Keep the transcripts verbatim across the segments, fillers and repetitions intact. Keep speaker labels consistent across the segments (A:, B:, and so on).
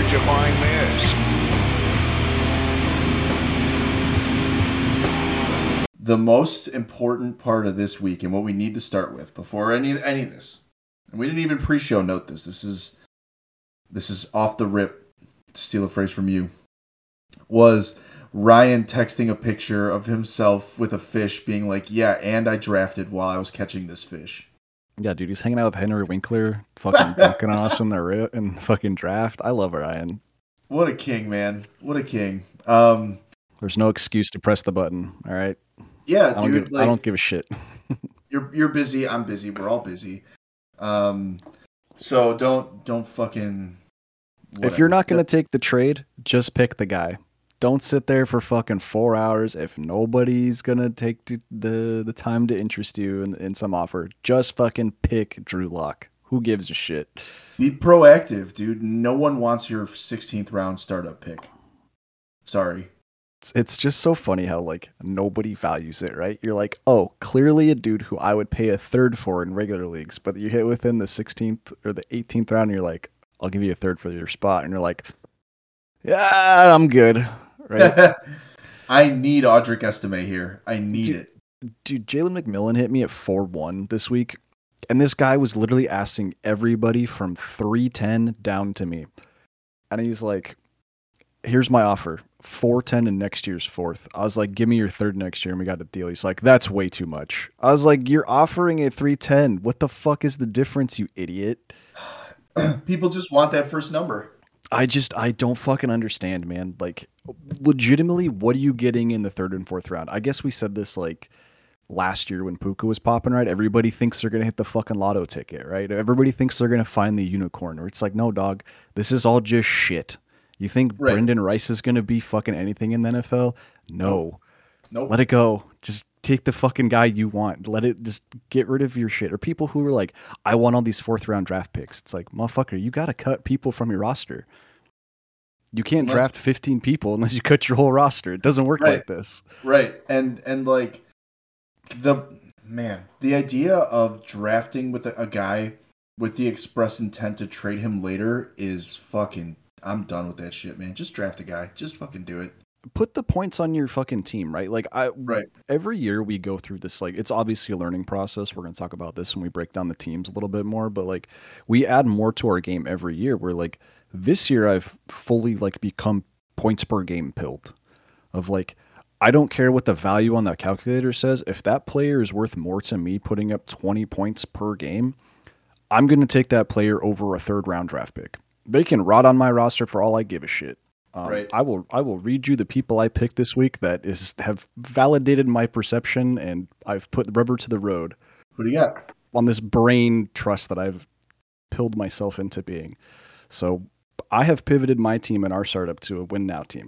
A: Where'd you find this?
B: The most important part of this week and what we need to start with before any any of this, and we didn't even pre-show note this. This is this is off the rip. To steal a phrase from you, was Ryan texting a picture of himself with a fish, being like, "Yeah, and I drafted while I was catching this fish."
C: Yeah, dude, he's hanging out with Henry Winkler, fucking dunking on us in the in the fucking draft. I love Ryan.
B: What a king, man! What a king. Um,
C: There's no excuse to press the button. All right.
B: Yeah,
C: I don't
B: dude.
C: Give,
B: like,
C: I don't give a shit.
B: you're you're busy. I'm busy. We're all busy. Um, so don't don't fucking. Whatever.
C: If you're not gonna take the trade, just pick the guy. Don't sit there for fucking four hours if nobody's gonna take the the, the time to interest you in, in some offer. Just fucking pick Drew Lock. Who gives a shit?
B: Be proactive, dude. No one wants your sixteenth round startup pick. Sorry.
C: It's, it's just so funny how like nobody values it, right? You're like, oh, clearly a dude who I would pay a third for in regular leagues, but you hit within the sixteenth or the eighteenth round, and you're like, I'll give you a third for your spot, and you're like, yeah, I'm good. Right?
B: I need Audric Estime here. I need
C: dude,
B: it.
C: Dude, Jalen McMillan hit me at four one this week, and this guy was literally asking everybody from three ten down to me. And he's like, here's my offer, four ten in next year's fourth. I was like, give me your third next year, and we got a deal. He's like, that's way too much. I was like, you're offering a three ten. What the fuck is the difference, you idiot?
B: People just want that first number.
C: I just, I don't fucking understand, man. Like, legitimately, what are you getting in the third and fourth round? I guess we said this, like, last year when Puka was popping, right? Everybody thinks they're going to hit the fucking lotto ticket, right? Everybody thinks they're going to find the unicorn. Or it's like, no, dog, this is all just shit. You think right. Brendan Rice is going to be fucking anything in the N F L? No.
B: Nope.
C: Let it go. Just take the fucking guy you want. Let it, just get rid of your shit. Or people who are like, I want all these fourth round draft picks. It's like, motherfucker, you got to cut people from your roster. You can't unless, draft fifteen people unless you cut your whole roster. It doesn't work
B: right,
C: like this.
B: Right. And, and like the, man, the idea of drafting with a, a guy with the express intent to trade him later is fucking, I'm done with that shit, man. Just draft a guy. Just fucking do it.
C: Put the points on your fucking team, right? Like I,
B: right.
C: Every year we go through this, like it's obviously a learning process. We're going to talk about this when we break down the teams a little bit more, but like we add more to our game every year. We're like, this year I've fully like become points per game pilled of like, I don't care what the value on that calculator says. If that player is worth more to me putting up twenty points per game, I'm going to take that player over a third round draft pick. They can rot on my roster for all I give a shit. Um,
B: right.
C: I will I will read you the people I picked this week that is have validated my perception, and I've put rubber to the road.
B: Who do you got?
C: On this brain trust that I've pilled myself into being. So I have pivoted my team and our startup to a win now team.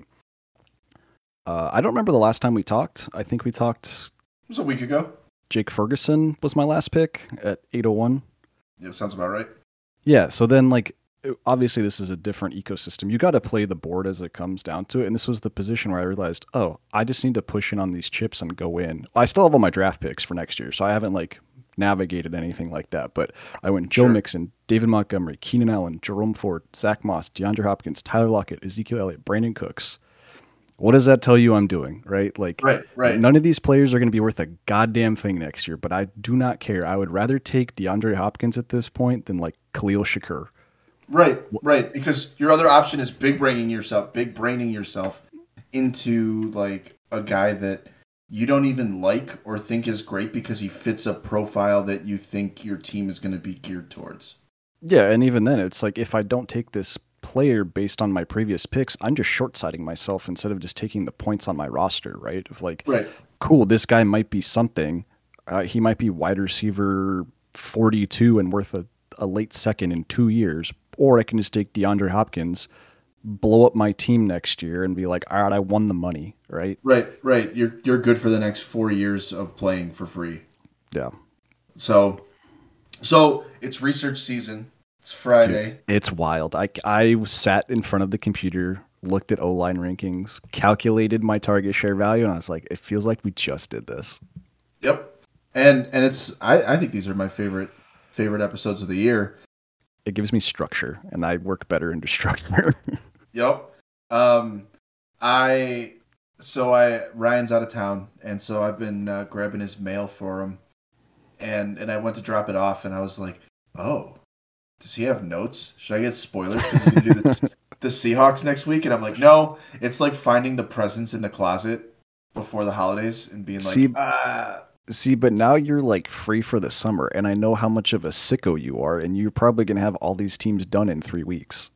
C: Uh, I don't remember the last time we talked. I think we talked...
B: It was a week ago.
C: Jake Ferguson was my last pick at eight oh one.
B: Yeah, sounds about right.
C: Yeah, so then like... Obviously, this is a different ecosystem. You got to play the board as it comes down to it. And this was the position where I realized, oh, I just need to push in on these chips and go in. I still have all my draft picks for next year, so I haven't like navigated anything like that. But I went Joe
B: sure.
C: Mixon, David Montgomery, Keenan Allen, Jerome Ford, Zach Moss, DeAndre Hopkins, Tyler Lockett, Ezekiel Elliott, Brandon Cooks. What does that tell you I'm doing, right? Like,
B: right, right.
C: None of these players are going to be worth a goddamn thing next year, but I do not care. I would rather take DeAndre Hopkins at this point than like Khalil Shakur.
B: Right, right. Because your other option is big braining yourself, big braining yourself into like a guy that you don't even like or think is great because he fits a profile that you think your team is going to be geared towards.
C: Yeah, and even then, it's like if I don't take this player based on my previous picks, I'm just short-sighting myself instead of just taking the points on my roster, right? Of like,
B: right.
C: cool, this guy might be something. Uh, he might be wide receiver forty-two and worth a, a late second in two years. Or I can just take DeAndre Hopkins, blow up my team next year, and be like, all right, I won the money, right?
B: Right, right. You're you're good for the next four years of playing for free.
C: Yeah.
B: So, so it's research season. It's Friday.
C: Dude, it's wild. I, I sat in front of the computer, looked at O-line rankings, calculated my target share value, and I was like, it feels like we just did this.
B: Yep. And and it's I, I think these are my favorite favorite episodes of the year.
C: it gives me structure, and I work better under structure.
B: Yep. Um, I so I Ryan's out of town, and so I've been uh, grabbing his mail for him, and and I went to drop it off, and I was like, oh, does he have notes? Should I get spoilers because he's gonna do this, the Seahawks next week? And I'm like, no, it's like finding the presents in the closet before the holidays and being like,
C: See,
B: ah.
C: See, but now you're like free for the summer, and I know how much of a sicko you are, and you're probably gonna have all these teams done in three weeks.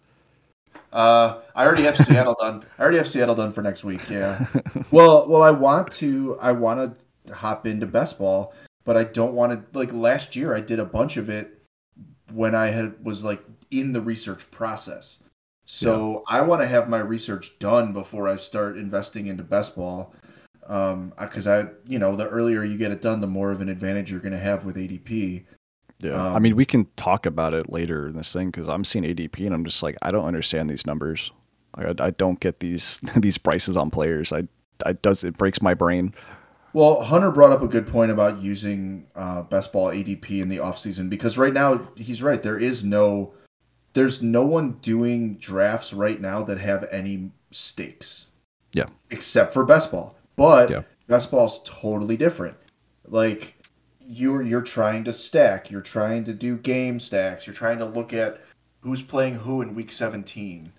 B: Uh, I already have Seattle done. I already have Seattle done for next week. Yeah. Well, well, I want to. I want to hop into best ball, but I don't want to. Like last year, I did a bunch of it when I had was like in the research process. So yeah. I want to have my research done before I start investing into best ball. Um, because I, you know, the earlier you get it done, the more of an advantage you're going to have with A D P.
C: Yeah,
B: um,
C: I mean, we can talk about it later in this thing because I'm seeing A D P and I'm just like, I don't understand these numbers. Like, I, I don't get these these prices on players. I, I does it breaks my brain.
B: Well, Hunter brought up a good point about using uh, best ball A D P in the offseason because right now he's right. There is no, there's no one doing drafts right now that have any stakes.
C: Yeah,
B: except for best ball. But
C: yeah.
B: best ball's totally different. Like you're you're trying to stack, you're trying to do game stacks, you're trying to look at who's playing who in week seventeen.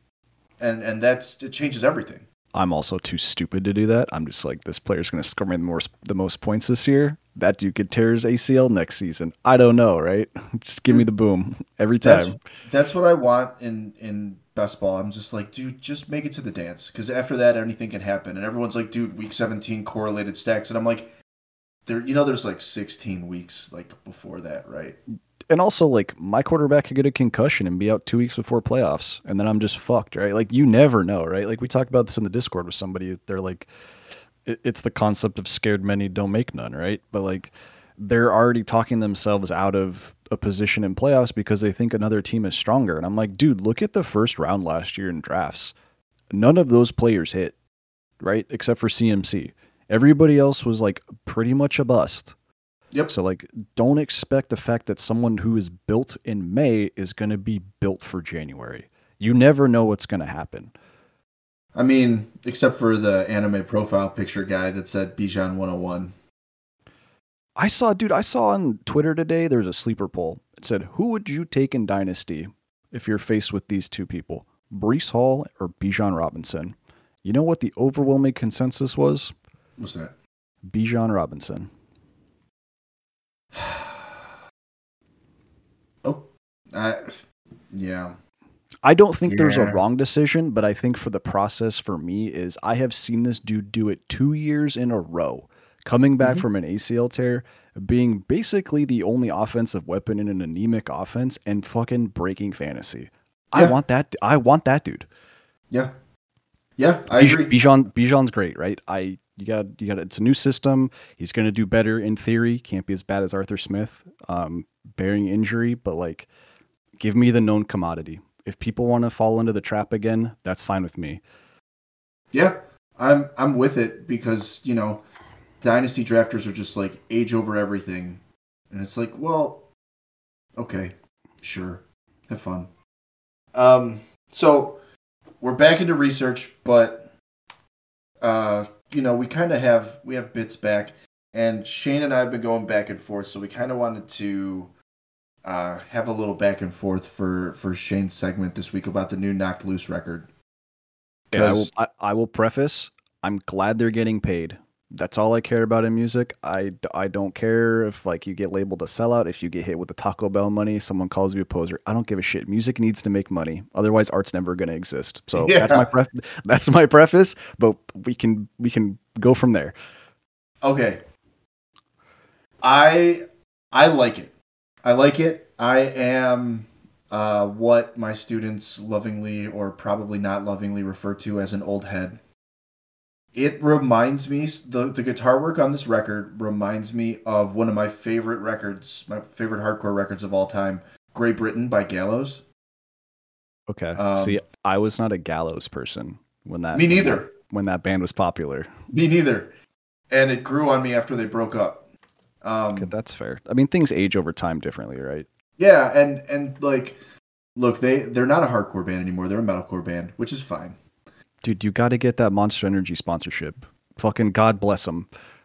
B: And and that's it changes everything.
C: I'm also too stupid to do that. I'm just like, this player's going to score me the most the most points this year. That dude could tear his A C L next season. I don't know, right? Just give me the boom every time.
B: That's, that's what I want in in best ball. I'm just like, dude, just make it to the dance. Because after that, anything can happen. And everyone's like, dude, week seventeen correlated stacks. And I'm like, there, you know, there's like sixteen weeks like before that, right?
C: And also, like, my quarterback could get a concussion and be out two weeks before playoffs, and then I'm just fucked, right? Like, you never know, right? Like, we talked about this in the Discord with somebody. They're like, it, it's the concept of scared many don't make none, right? But, like, they're already talking themselves out of a position in playoffs because they think another team is stronger. And I'm like, dude, look at the first round last year in drafts. None of those players hit, right? Except for C M C. Everybody else was, like, pretty much a bust.
B: Yep.
C: So, like, don't expect the fact that someone who is built in May is going to be built for January. You never know what's going to happen.
B: I mean, except for the anime profile picture guy that said Bijan one oh one.
C: I saw, dude, I saw on Twitter today, there's a sleeper poll. It said, who would you take in Dynasty if you're faced with these two people, Breece Hall or Bijan Robinson? You know what the overwhelming consensus was?
B: What's that?
C: Bijan Robinson.
B: Oh, I, yeah.
C: I don't think
B: yeah.
C: there's a wrong decision, but I think for the process for me is I have seen this dude do it two years in a row, coming back mm-hmm. from an A C L tear, being basically the only offensive weapon in an anemic offense and fucking breaking fantasy. Yeah. I want that. I want that dude.
B: Yeah. Yeah, I
C: Bij-
B: agree.
C: Bijan, Bijan's great, right? I you got you got it's a new system. He's going to do better in theory. Can't be as bad as Arthur Smith, um, bearing injury, but like, give me the known commodity. If people want to fall into the trap again, that's fine with me.
B: Yeah, I'm I'm with it because you know, dynasty drafters are just like age over everything, and it's like, well, okay, sure, have fun. Um, so. We're back into research, but uh, you know, we kind of have we have bits back, and Shane and I have been going back and forth, so we kind of wanted to uh, have a little back and forth for, for Shane's segment this week about the new Knocked Loose record.
C: Yeah, I will, I, I will preface, I'm glad they're getting paid. That's all I care about in music. I, I don't care if like you get labeled a sellout, if you get hit with the Taco Bell money, someone calls you a poser. I don't give a shit. Music needs to make money. Otherwise, art's never going to exist. So yeah. that's my pref- that's my preface. But we can we can go from there.
B: Okay. I I like it. I like it. I am uh, what my students lovingly or probably not lovingly refer to as an old head. It reminds me, the, the guitar work on this record reminds me of one of my favorite records, my favorite hardcore records of all time, Great Britain by Gallows.
C: Okay.
B: Um,
C: See, I was not a Gallows person when that
B: me neither.
C: When that, when that band was popular.
B: Me neither. And it grew on me after they broke up. Um,
C: okay, that's fair. I mean, things age over time differently, right?
B: Yeah, and and like, look, they they're not a hardcore band anymore. They're a metalcore band, which is fine.
C: Dude, you got to get that Monster Energy sponsorship. Fucking God bless them.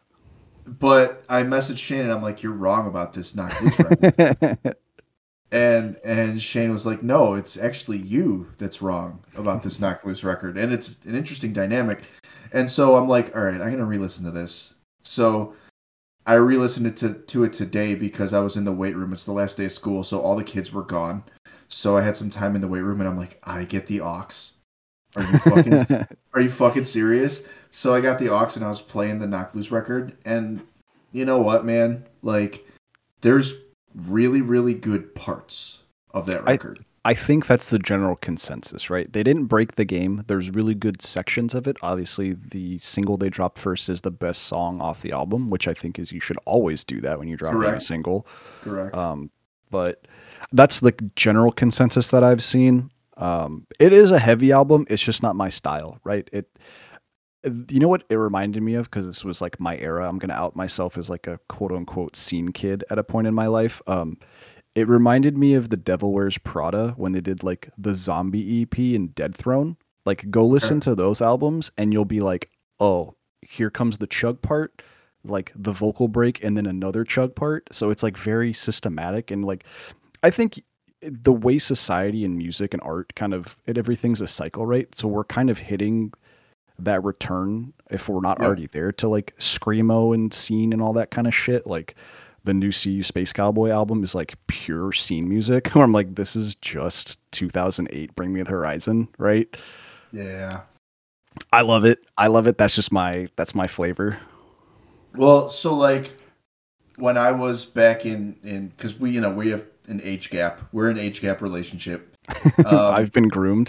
B: But I messaged Shane and I'm like, "You're wrong about this Knocked Loose record." and and Shane was like, "No, it's actually you that's wrong about this Knocked Loose record." And it's an interesting dynamic. And so I'm like, "All right, I'm gonna re-listen to this." So I re-listened it to, to it today because I was in the weight room. It's the last day of school, so all the kids were gone. So I had some time in the weight room, and I'm like, I get the aux. Are you fucking Are you fucking serious? So I got the aux, and I was playing the Knocked Loose record, and you know what, man? Like, there's really, really good parts of that record.
C: I, I think that's the general consensus, right? They didn't break the game. There's really good sections of it. Obviously, the single they dropped first is the best song off the album, which I think is you should always do that when you drop a single.
B: Correct.
C: Um, but that's the general consensus that I've seen. Um, it is a heavy album. It's just not my style, right? It, you know what it reminded me of? Because this was like my era. I'm going to out myself as like a quote unquote scene kid at a point in my life. Um, It reminded me of the Devil Wears Prada when they did like the Zombie E P and Dead Throne. Like, go listen to those albums and you'll be like, oh, here comes the chug part, like the vocal break, and then another chug part. So it's like very systematic. And like, I think the way society and music and art kind of, it, everything's a cycle, right? So we're kind of hitting that return, if we're not
B: yeah.
C: already there, to like screamo and scene and all that kind of shit. Like, the new See You Space Cowboy album is like pure scene music, where I'm like, this is just two thousand eight Bring Me the Horizon, right?
B: Yeah.
C: I love it. I love it. That's just my, that's my flavor.
B: Well, so like when I was back in, in, cause we, you know, we have an age gap. We're in an age gap relationship.
C: Um, I've been groomed.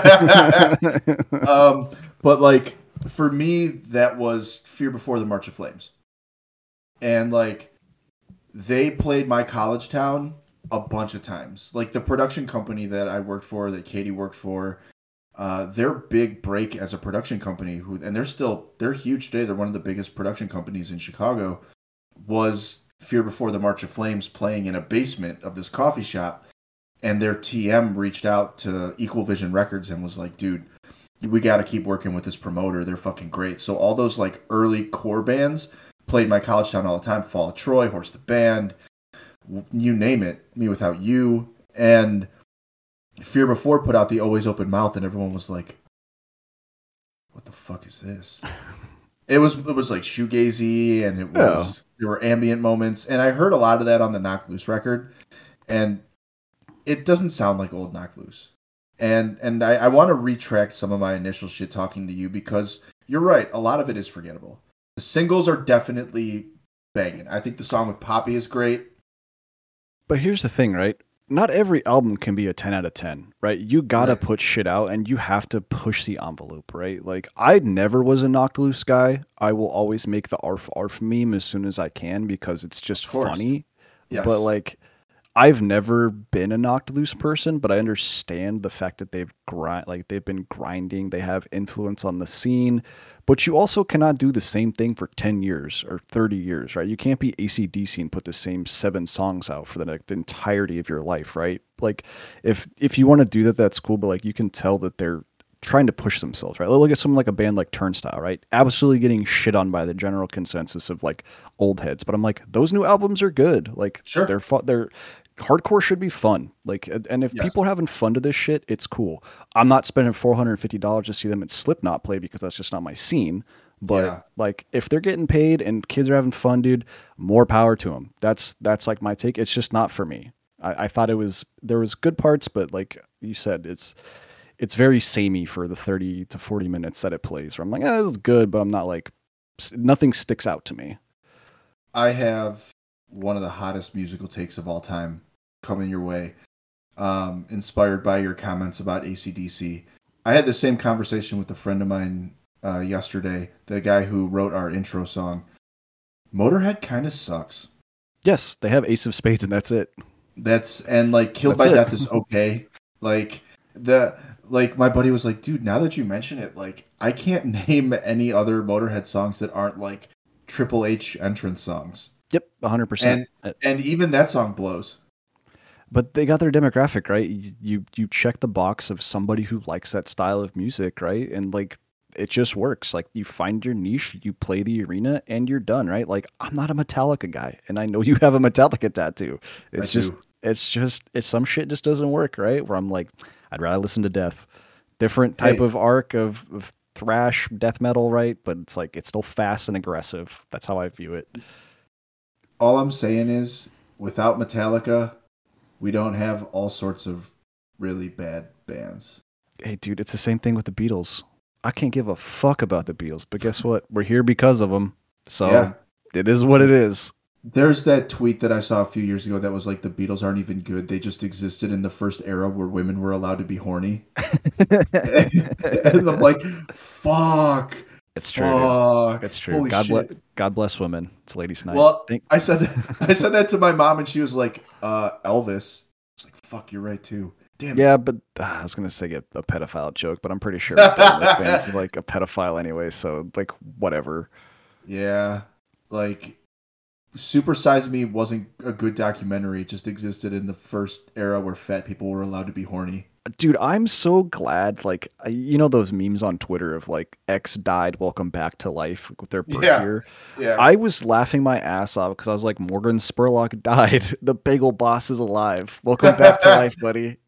B: um, but like for me, that was Fear Before the March of Flames. And like, they played My College Town a bunch of times. Like the production company that I worked for, that Katie worked for, uh, their big break as a production company, who and they're still they're huge today. They're one of the biggest production companies in Chicago. Was Fear Before the March of Flames playing in a basement of this coffee shop, and their T M reached out to Equal Vision Records and was like, "Dude, we got to keep working with this promoter. They're fucking great." So all those like early core bands played My College Town all the time. Fall of Troy, Horse the Band, you name it. Me Without You. And Fear Before put out the Always Open Mouth, and everyone was like, what the fuck is this? It was it was like shoegazy, and it was, yeah. There were ambient moments. And I heard a lot of that on the Knocked Loose record. And it doesn't sound like old Knocked Loose. And, and I, I want to retract some of my initial shit talking to you, because you're right. A lot of it is forgettable. The singles are definitely banging. I think the song with Poppy is great.
C: But here's the thing, right? Not every album can be a ten out of ten, right? You gotta
B: right.
C: put shit out, and you have to push the envelope, right? Like, I never was a Knocked Loose guy. I will always make the arf arf meme as soon as I can because it's just funny.
B: Yes.
C: But like, I've never been a Knocked Loose person, but I understand the fact that they've grind, like they've been grinding. They have influence on the scene, but you also cannot do the same thing for ten years or thirty years, right? You can't be A C D C and put the same seven songs out for the, like, the entirety of your life, right? Like, if if you want to do that, that's cool, but like, you can tell that they're trying to push themselves, right? Look at someone like a band like Turnstile, right? Absolutely getting shit on by the general consensus of like old heads, but I'm like, those new albums are good. Like,
B: sure.
C: they're fun. They're hardcore should be fun. Like, and if yes. people are having fun to this shit, it's cool. I'm not spending four hundred fifty dollars to see them at Slipknot play because that's just not my scene. But yeah. like, if they're getting paid and kids are having fun, dude, more power to them. That's, that's like my take. It's just not for me. I, I thought it was, there was good parts, but like you said, it's, it's very samey for the thirty to forty minutes that it plays, where I'm like, eh, it's good, but I'm not like, nothing sticks out to me.
B: I have one of the hottest musical takes of all time coming your way, um, inspired by your comments about A C D C. I had the same conversation with a friend of mine uh, yesterday, the guy who wrote our intro song. Motorhead kind of sucks.
C: Yes, they have Ace of Spades and that's it.
B: That's, and like Killed
C: that's
B: by
C: it.
B: Death is okay. Like, the... Like, my buddy was like, dude, now that you mention it, like, I can't name any other Motorhead songs that aren't, like, Triple H entrance songs.
C: Yep, one hundred percent.
B: And, and even that song blows.
C: But they got their demographic, right? You, you you check the box of somebody who likes that style of music, right? And like it just works. Like you find your niche, you play the arena, and you're done, right? Like I'm not a Metallica guy, and I know you have a Metallica tattoo.
B: I
C: It's just
B: do.
C: it's just it's some shit just doesn't work, right? Where I'm like, I'd rather listen to Death. Different type
B: Hey,
C: of arc of, of thrash death metal, right? But it's like it's still fast and aggressive. That's how I view it.
B: all I'm saying is, without Metallica, we don't have all sorts of really bad bands.
C: Hey, dude, it's the same thing with the Beatles. I can't give a fuck about the Beatles, but guess what? We're here because of them.
B: Yeah.
C: So it is what it is.
B: There's that tweet that I saw a few years ago that was like the Beatles aren't even good. They just existed in the first era where women were allowed to be horny. And I'm like, fuck,
C: It's true, dude.
B: fuck.
C: It's true.
B: Holy
C: God bless.
B: shit.
C: God bless women. It's ladies' night.
B: Well,
C: Think.
B: I said I said that to my mom and she was like, uh, Elvis. It's like, fuck, you're right too. Damn it.
C: Yeah, but uh, I was gonna say a, a pedophile joke, but I'm pretty sure that band's like a pedophile anyway. So like, whatever.
B: Yeah. Like Super Size Me wasn't a good documentary. It just existed in the first era where fat people were allowed to be horny.
C: Dude, I'm so glad. Like, I- you know those memes on Twitter of like X died, welcome back to life with their birth
B: Yeah.
C: year.
B: Yeah.
C: I was laughing my ass off because I was like, Morgan Spurlock died. The bagel boss is alive. Welcome back to life, buddy.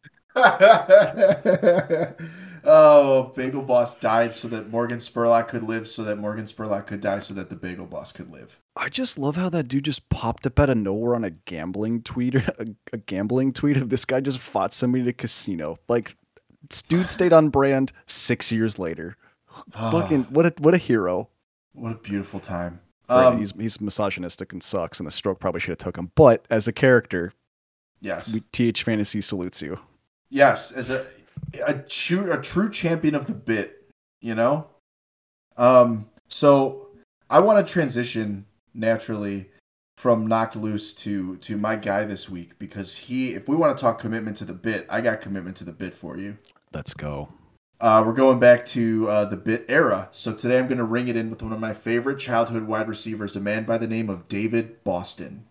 B: Oh, Bagel Boss died so that Morgan Spurlock could live, so that Morgan Spurlock could die, so that the Bagel Boss could live.
C: I just love how that dude just popped up out of nowhere on a gambling tweet, a, a gambling tweet of this guy just fought somebody at a casino. Like, this dude stayed on brand six years later. Fucking what a what a hero.
B: What a beautiful time.
C: Granted,
B: Um,
C: he's he's misogynistic and sucks, and the stroke probably should have took him. But as a character,
B: yes,
C: we, T H Fantasy salutes you.
B: yes, as a a true a true champion of the bit, you know. Um, so I want to transition naturally from Knocked Loose to to my guy this week because he, if we want to talk commitment to the bit, I got commitment to the bit for you.
C: Let's go.
B: Uh, we're going back to uh, the bit era. So today I'm going to ring it in with one of my favorite childhood wide receivers, a man by the name of David Boston.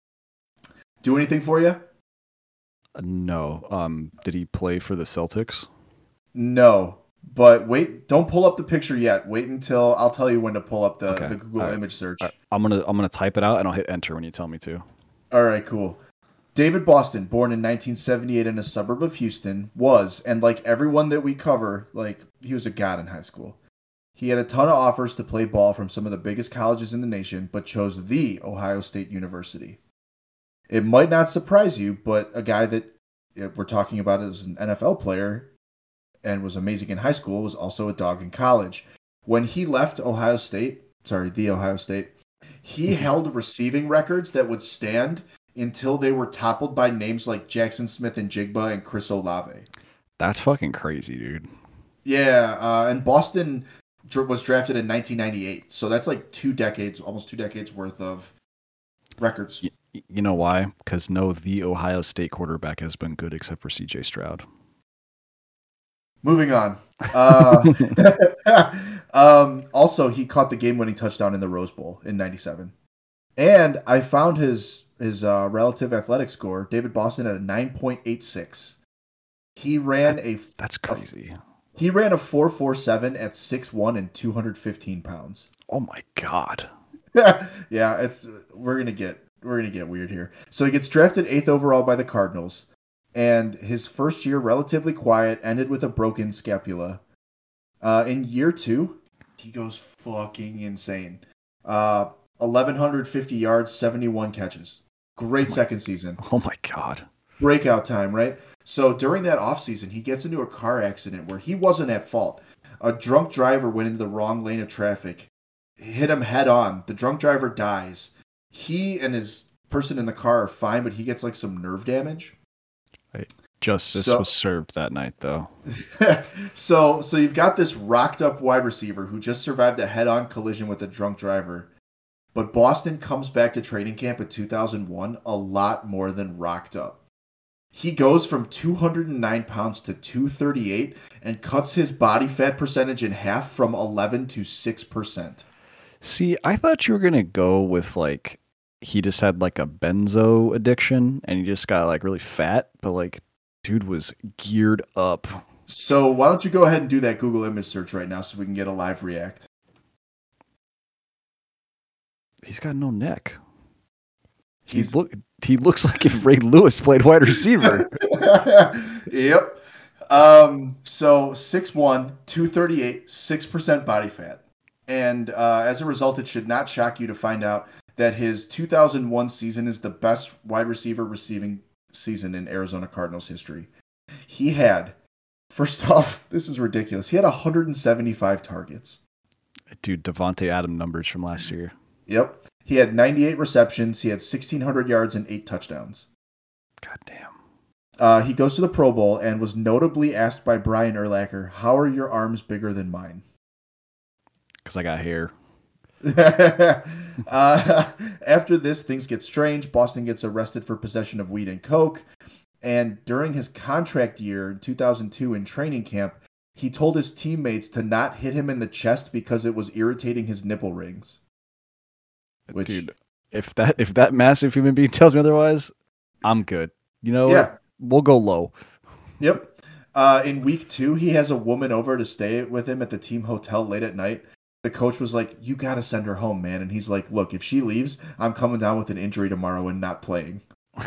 B: Do anything for you?
C: Uh, no. Um, did he play for the Celtics?
B: No. But wait, don't pull up the picture yet. Wait until I'll tell you when to pull up the,
C: Okay.
B: the Google
C: All right.
B: image search.
C: All right. I'm gonna I'm gonna type it out and I'll hit enter when you tell me to.
B: All right, cool. David Boston, born in nineteen seventy-eight in a suburb of Houston, was, and like everyone that we cover, like he was a god in high school. He had a ton of offers to play ball from some of the biggest colleges in the nation, but chose the Ohio State University. It might not surprise you, but a guy that we're talking about as an N F L player and was amazing in high school was also a dog in college. When he left Ohio State, sorry, the Ohio State, he held receiving records that would stand until they were toppled by names like Jackson Smith and Jigba and Chris Olave.
C: That's fucking crazy, dude.
B: Yeah, uh, and Boston dr- was drafted in nineteen ninety-eight, so that's like two decades, almost two decades worth of records.
C: Y- you know why? Because no, the Ohio State quarterback has been good except for C J Stroud.
B: Moving on. Uh, um, also, he caught the game-winning touchdown in the Rose Bowl in ninety-seven. And I found his his uh, relative athletic score. David Boston at a nine point eight six. He ran
C: That-
B: a
C: That's crazy.
B: he ran a four four seven at six one and two hundred fifteen pounds.
C: Oh my god.
B: Yeah, it's we're gonna get we're gonna get weird here. So he gets drafted eighth overall by the Cardinals, and his first year relatively quiet, ended with a broken scapula. Uh, in year two, he goes fucking insane. Uh, eleven fifty yards, seventy-one catches. Great
C: Oh my-
B: second season.
C: Oh my god.
B: Breakout time, right? So during that offseason, he gets into a car accident where he wasn't at fault. A drunk driver went into the wrong lane of traffic, hit him head on. The drunk driver dies. He and his person in the car are fine, but he gets like some nerve damage.
C: Justice
B: So-
C: was served that night, though.
B: so so you've got this rocked up wide receiver who just survived a head-on collision with a drunk driver. But Boston comes back to training camp in two thousand one a lot more than rocked up. He goes from two hundred nine pounds to two thirty-eight and cuts his body fat percentage in half from eleven to six percent.
C: See, I thought you were gonna go with like he just had like a benzo addiction and he just got like really fat, but like dude was geared up.
B: So why don't you go ahead and do that Google image search right now so we can get a live react.
C: He's got no neck. He
B: He's
C: look he looks like if Ray Lewis played wide receiver.
B: Yep. Um, so six one, two thirty-eight, six percent body fat. And uh, as a result, it should not shock you to find out that his two thousand one season is the best wide receiver receiving season in Arizona Cardinals history. He had, first off, this is ridiculous. He had one hundred seventy-five targets.
C: Dude, Devontae Adams numbers from last year.
B: Yep. He had ninety-eight receptions. He had sixteen hundred yards and eight touchdowns.
C: God damn.
B: Uh, he goes to the Pro Bowl and was notably asked by Brian Urlacher, "How are your arms bigger than mine?"
C: Because I got hair.
B: uh, after this, things get strange. Boston gets arrested for possession of weed and coke. And during his contract year in two thousand two in training camp, he told his teammates to not hit him in the chest because it was irritating his nipple rings. Which,
C: dude, if that if that massive human being tells me otherwise, I'm good. You know,
B: yeah,
C: we'll go low.
B: Yep. Uh, in week two, he has a woman over to stay with him at the team hotel late at night. The coach was like, "You got to send her home, man." And he's like, "Look, if she leaves, I'm coming down with an injury tomorrow and not playing."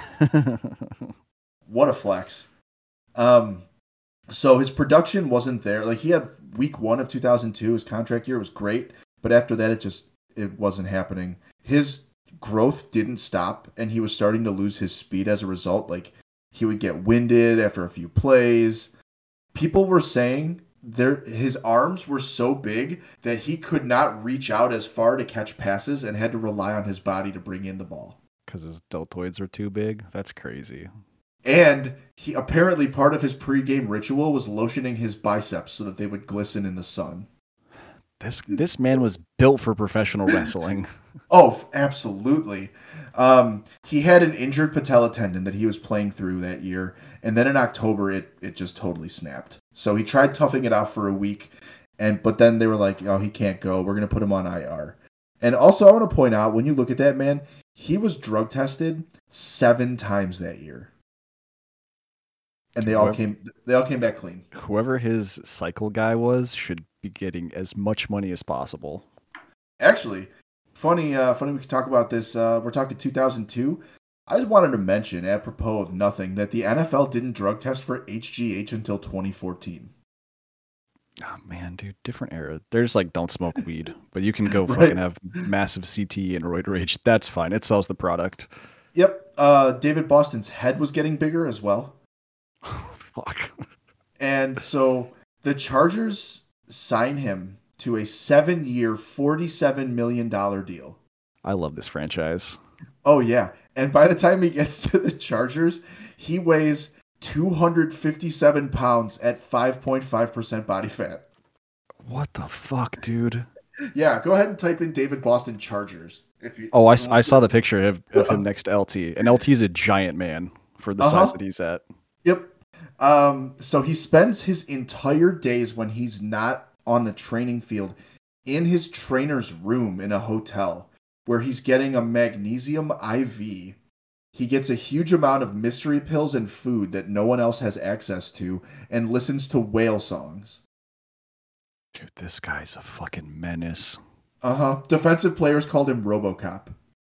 B: What a flex. Um, so his production wasn't there. Like, he had week one of two thousand two, his contract year was great, but after that, it just, it wasn't happening. His growth didn't stop, and he was starting to lose his speed as a result. Like, he would get winded after a few plays. People were saying there his arms were so big that he could not reach out as far to catch passes and had to rely on his body to bring in the ball.
C: Because his deltoids are too big? That's crazy.
B: And he apparently part of his pregame ritual was lotioning his biceps so that they would glisten in the sun.
C: This this man was built for professional wrestling.
B: Oh, absolutely. Um, he had an injured patella tendon that he was playing through that year, and then in October it it just totally snapped. So he tried toughing it out for a week, and but then they were like, "Oh, he can't go. We're gonna put him on I R." And also, I want to point out, when you look at that man, he was drug tested seven times that year, and they all
C: Whoever-
B: came they all came back clean.
C: Whoever his cycle guy was should be getting as much money as possible.
B: Actually, funny, uh, funny we could talk about this. Uh, we're talking two thousand two. I just wanted to mention, apropos of nothing, that the N F L didn't drug test for H G H until twenty fourteen.
C: Oh man, dude, different era. There's like don't smoke weed, but you can go
B: Right.
C: fucking have massive C T and roid rage. That's fine. It sells the product.
B: Yep. Uh, David Boston's head was getting bigger as well.
C: Fuck.
B: And so the Chargers sign him to a seven-year, forty-seven million dollars deal.
C: I love this franchise.
B: Oh, yeah. And by the time he gets to the Chargers, he weighs two hundred fifty-seven pounds at five point five percent body fat.
C: What the fuck, dude?
B: Yeah, go ahead and type in David Boston Chargers. If you,
C: Oh, I, I saw the picture of, of him next to L T. And L T's a giant man for the
B: Uh-huh.
C: size that he's at.
B: Yep. Um, so he spends his entire days when he's not on the training field in his trainer's room in a hotel where he's getting a magnesium I V. He gets a huge amount of mystery pills and food that no one else has access to and listens to whale songs.
C: Dude, this guy's a fucking menace.
B: Uh-huh. Defensive players called him RoboCop.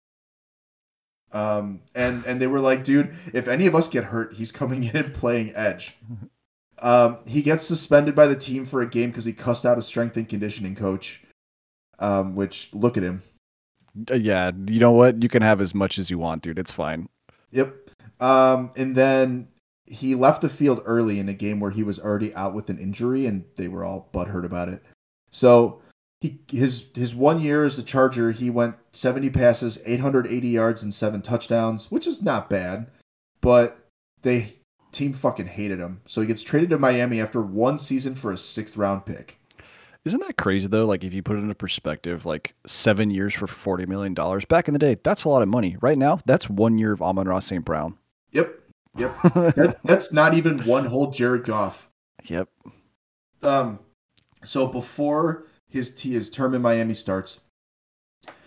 B: Um, and, and they were like, dude, if any of us get hurt, he's coming in and playing edge. Um, he gets suspended by the team for a game because he cussed out a strength and conditioning coach. Um, which, look at him.
C: Uh, yeah, you know what? You can have as much as you want, dude. It's fine.
B: Yep. Um, and then he left the field early in a game where he was already out with an injury, and they were all butthurt about it. So he his his one year as a Charger, he went seventy passes, eight hundred eighty yards, and seven touchdowns, which is not bad. But they team fucking hated him, so he gets traded to Miami after one season for a sixth round pick.
C: Isn't that crazy though? Like if you put it into perspective, like seven years for forty million dollars back in the day, that's a lot of money. Right now, that's one year of Amon-Ra Saint Brown.
B: Yep. Yep. that, that's not even one whole Jared Goff.
C: Yep.
B: Um, so before his his term in Miami starts,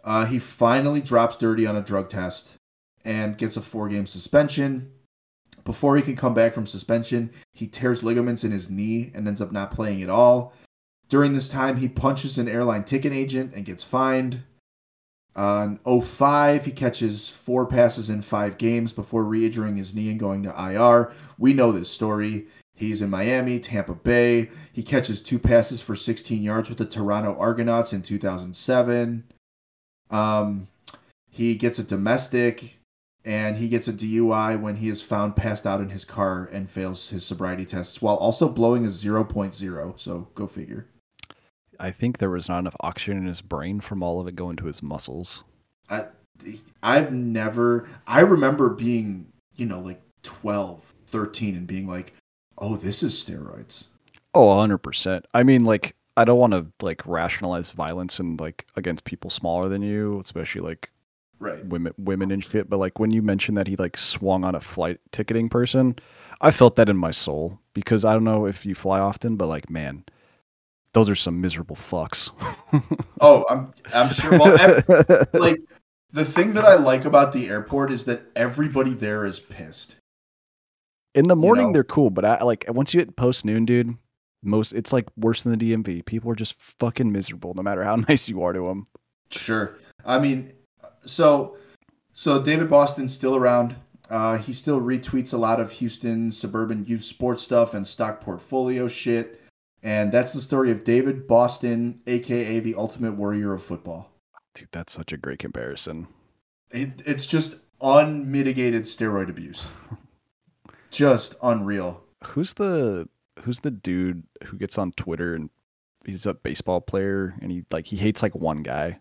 B: Uh, he finally drops dirty on a drug test and gets a four-game suspension. Before he can come back from suspension, he tears ligaments in his knee and ends up not playing at all. During this time, he punches an airline ticket agent and gets fined. Uh, in oh five, he catches four passes in five games before re-injuring his knee and going to I R. We know this story. He's in Miami, Tampa Bay. He catches two passes for sixteen yards with the Toronto Argonauts in two thousand seven. Um, he gets a domestic, and he gets a D U I when he is found passed out in his car and fails his sobriety tests while also blowing a zero point zero. So go figure.
C: I think there was not enough oxygen in his brain from all of it going to his muscles.
B: I, I've never, I remember being, you know, like twelve, thirteen and being like, oh, this is steroids.
C: Oh, one hundred percent. I mean, like, I don't want to, like, rationalize violence and, like, against people smaller than you, especially, like,
B: right.
C: women women and shit. But, like, when you mentioned that he, like, swung on a flight ticketing person, I felt that in my soul. Because I don't know if you fly often, but, like, man, those are some miserable fucks.
B: Oh, I'm I'm sure. Well, ev- like, the thing that I like about the airport is that everybody there is pissed.
C: In the morning,
B: You know?
C: they're cool, but I, like once you hit post noon, dude, most it's like worse than the D M V. People are just fucking miserable, no matter how nice you are to them.
B: Sure. I mean, so so David Boston's still around. Uh, he still retweets a lot of Houston suburban youth sports stuff and stock portfolio shit. And that's the story of David Boston, a k a the ultimate warrior of football.
C: Dude, that's such a great comparison.
B: It, it's just unmitigated steroid abuse. Just unreal.
C: Who's the who's the dude who gets on Twitter and he's a baseball player and he like he hates like one guy?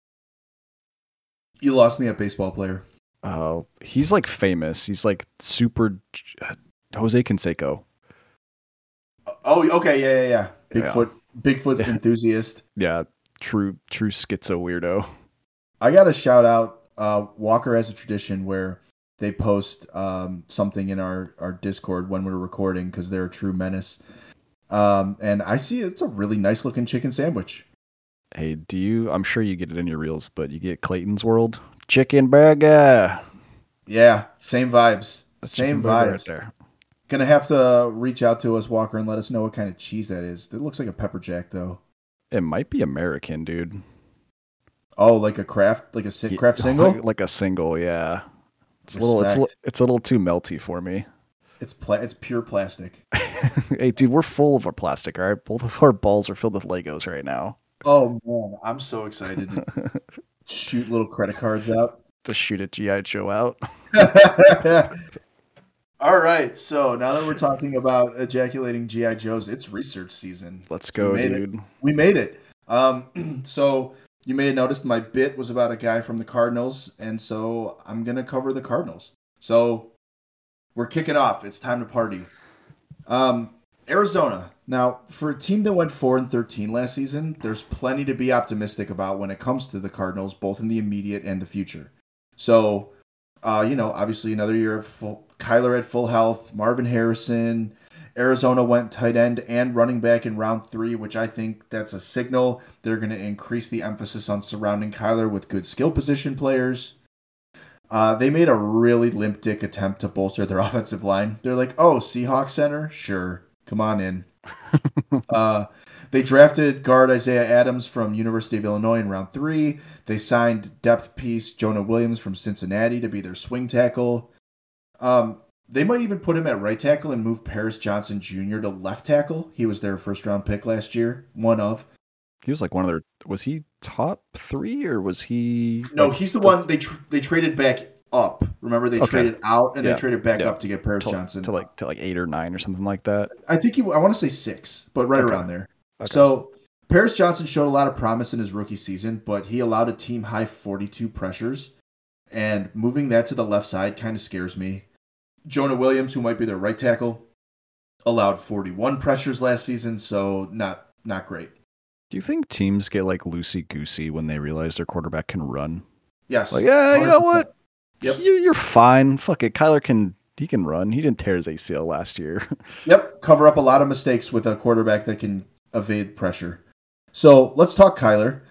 B: You lost me at baseball player.
C: Oh, uh, he's like famous. He's like super uh, Jose Canseco.
B: Oh, okay, yeah, yeah, yeah. Bigfoot,
C: yeah.
B: Bigfoot
C: yeah.
B: enthusiast.
C: Yeah, true, true schizo weirdo.
B: I got to shout out. Uh, Walker has a tradition where they post um, something in our, our Discord when we're recording because they're a true menace. Um, and I see it's a really nice looking chicken sandwich.
C: Hey, do you? I'm sure you get it in your reels, but you get Clayton's World chicken burger.
B: Yeah, same vibes.
C: A
B: same vibes. Right
C: there.
B: Gonna have to reach out to us, Walker, and let us know what kind of cheese that is. It looks like a pepper jack, though.
C: It might be American, dude.
B: Oh, like a craft, like a si- craft single,
C: like, like a single, yeah. It's Respect. a little, it's a, it's a little too melty for me.
B: It's pla- it's pure plastic.
C: Hey, dude, we're full of our plastic. All right, both of our balls are filled with Legos right now.
B: Oh man, I'm so excited to shoot little credit cards out.
C: To shoot a G I Joe out.
B: All right, so now that we're talking about ejaculating G I Joes, it's research season.
C: Let's go,
B: we
C: dude.
B: It. We made it. Um, so you may have noticed my bit was about a guy from the Cardinals, and so I'm going to cover the Cardinals. So we're kicking off. It's time to party. Um, Arizona. Now, for a team that went four and thirteen last season, there's plenty to be optimistic about when it comes to the Cardinals, both in the immediate and the future. So, uh, you know, obviously another year of full, Kyler at full health, Marvin Harrison. Arizona went tight end and running back in round three, which I think that's a signal they're going to increase the emphasis on surrounding Kyler with good skill position players. Uh, they made a really limp dick attempt to bolster their offensive line. They're like, oh, Seahawks center? Sure. Come on in. uh, they drafted guard Isaiah Adams from University of Illinois in round three. They signed depth piece Jonah Williams from Cincinnati to be their swing tackle. Um, they might even put him at right tackle and move Paris Johnson Junior to left tackle. He was their first round pick last year. One of.
C: He was like one of their. Was he top three or was he?
B: No,
C: like,
B: he's the one they tr- they traded back up. Remember, they okay. traded out and yeah. they traded back yeah. up to get Paris
C: to,
B: Johnson
C: to like to like eight or nine or something like that.
B: I think he. I want to say six, but right okay. around there. Okay. So Paris Johnson showed a lot of promise in his rookie season, but he allowed a team high forty-two pressures, and moving that to the left side kind of scares me. Jonah Williams, who might be their right tackle, allowed forty-one pressures last season, so not not great.
C: Do you think teams get like loosey-goosey when they realize their quarterback can run?
B: Yes.
C: Like, yeah, you know what?
B: Yep.
C: You, you're fine. Fuck it. Kyler can he can run. He didn't tear his A C L last year.
B: Yep. Cover up a lot of mistakes with a quarterback that can evade pressure. So let's talk Kyler.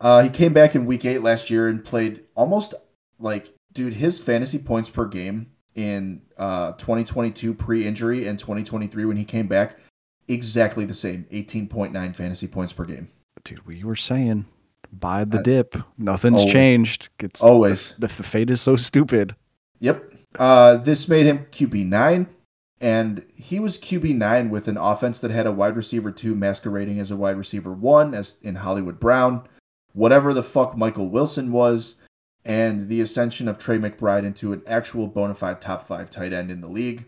B: Uh, he came back in week eight last year and played almost like, dude, his fantasy points per game in uh, twenty twenty-two pre-injury and twenty twenty-three when he came back, exactly the same, eighteen point nine fantasy points per game.
C: Dude, we were saying, buy the
B: I,
C: dip. Nothing's
B: always,
C: changed. It's,
B: always.
C: The, the fate is so stupid.
B: Yep. Uh, this made him Q B nine, and he was Q B nine with an offense that had a wide receiver two masquerading as a wide receiver one, as in Hollywood Brown, whatever the fuck Michael Wilson was, and the ascension of Trey McBride into an actual bona fide top five tight end in the league.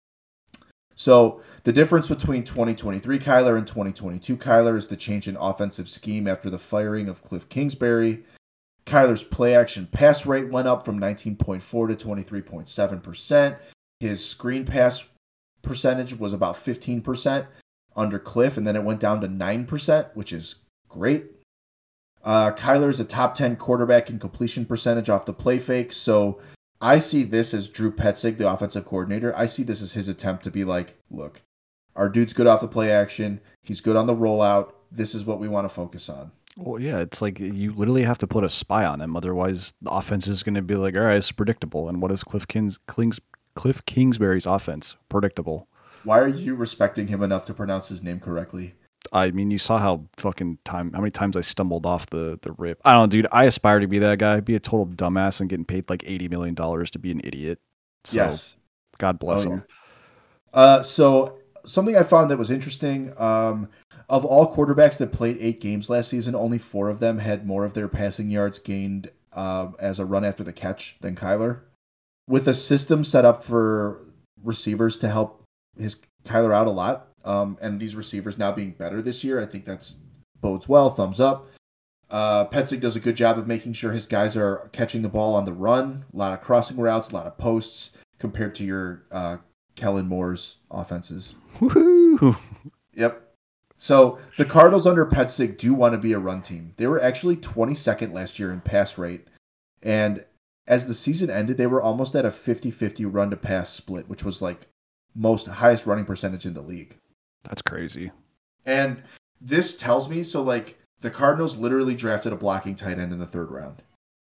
B: So the difference between twenty twenty-three Kyler and twenty twenty-two Kyler is the change in offensive scheme after the firing of Cliff Kingsbury. Kyler's play action pass rate went up from nineteen point four to twenty-three point seven percent. His screen pass percentage was about fifteen percent under Cliff, and then it went down to nine percent, which is great. Uh, Kyler is a top ten quarterback in completion percentage off the play fake, so I see this as Drew Petzing, the offensive coordinator. I see this as his attempt to be like, look, our dude's good off the play action. He's good on the rollout. This is what we want to focus on.
C: Well, yeah, it's like you literally have to put a spy on him. Otherwise, the offense is going to be like, all right, it's predictable. And what is Cliff, Kings, Klings, Cliff Kingsbury's offense? Predictable.
B: Why are you respecting him enough to pronounce his name correctly?
C: I mean, you saw how fucking time, how many times I stumbled off the, the rip. I don't know, dude. I aspire to be that guy, be a total dumbass and getting paid like eighty million dollars to be an idiot. So,
B: yes.
C: God bless
B: oh,
C: him.
B: Yeah. Uh, so, something I found that was interesting, um, of all quarterbacks that played eight games last season, only four of them had more of their passing yards gained uh, as a run after the catch than Kyler. With a system set up for receivers to help his Kyler out a lot, um, and these receivers now being better this year, I think that's bodes well. Thumbs up. Uh, Petzing does a good job of making sure his guys are catching the ball on the run. A lot of crossing routes, a lot of posts compared to your uh, Kellen Moore's offenses.
C: Woohoo!
B: Yep. So the Cardinals under Petzing do want to be a run team. They were actually twenty-second last year in pass rate. And as the season ended, they were almost at a fifty-fifty run to pass split, which was like most highest running percentage in the league.
C: That's crazy.
B: And this tells me, so like the Cardinals literally drafted a blocking tight end in the third round.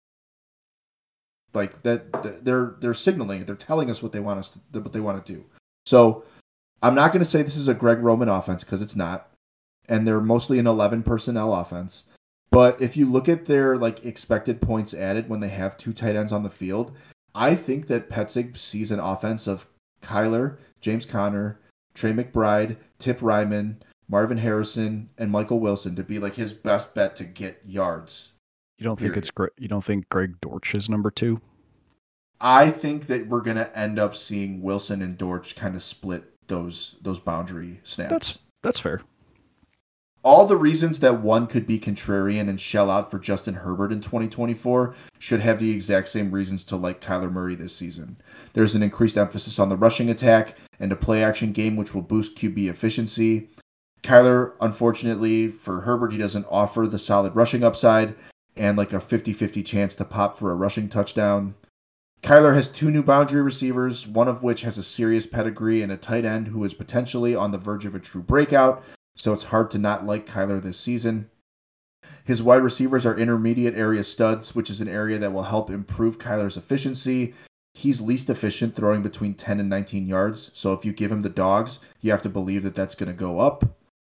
B: Like that, they're they're signaling, they're telling us what they want us to, what they want to do. So I'm not going to say this is a Greg Roman offense because it's not, and they're mostly an eleven personnel offense. But if you look at their like expected points added when they have two tight ends on the field, I think that Petzing sees an offense of Kyler, James Conner, Trey McBride, Tip Ryman, Marvin Harrison, and Michael Wilson to be like his best bet to get yards.
C: You don't think
B: Period.
C: it's great? You don't think Greg Dortch is number two?
B: I think that we're going to end up seeing Wilson and Dortch kind of split those those boundary snaps.
C: That's that's fair.
B: All the reasons that one could be contrarian and shell out for Justin Herbert in twenty twenty-four should have the exact same reasons to like Kyler Murray this season. There's an increased emphasis on the rushing attack and a play-action game, which will boost Q B efficiency. Kyler, unfortunately, for Herbert, he doesn't offer the solid rushing upside and like a fifty-fifty chance to pop for a rushing touchdown. Kyler has two new boundary receivers, one of which has a serious pedigree and a tight end who is potentially on the verge of a true breakout, so it's hard to not like Kyler this season. His wide receivers are intermediate area studs, which is an area that will help improve Kyler's efficiency. He's least efficient throwing between ten and nineteen yards, so if you give him the dogs, you have to believe that that's going to go up.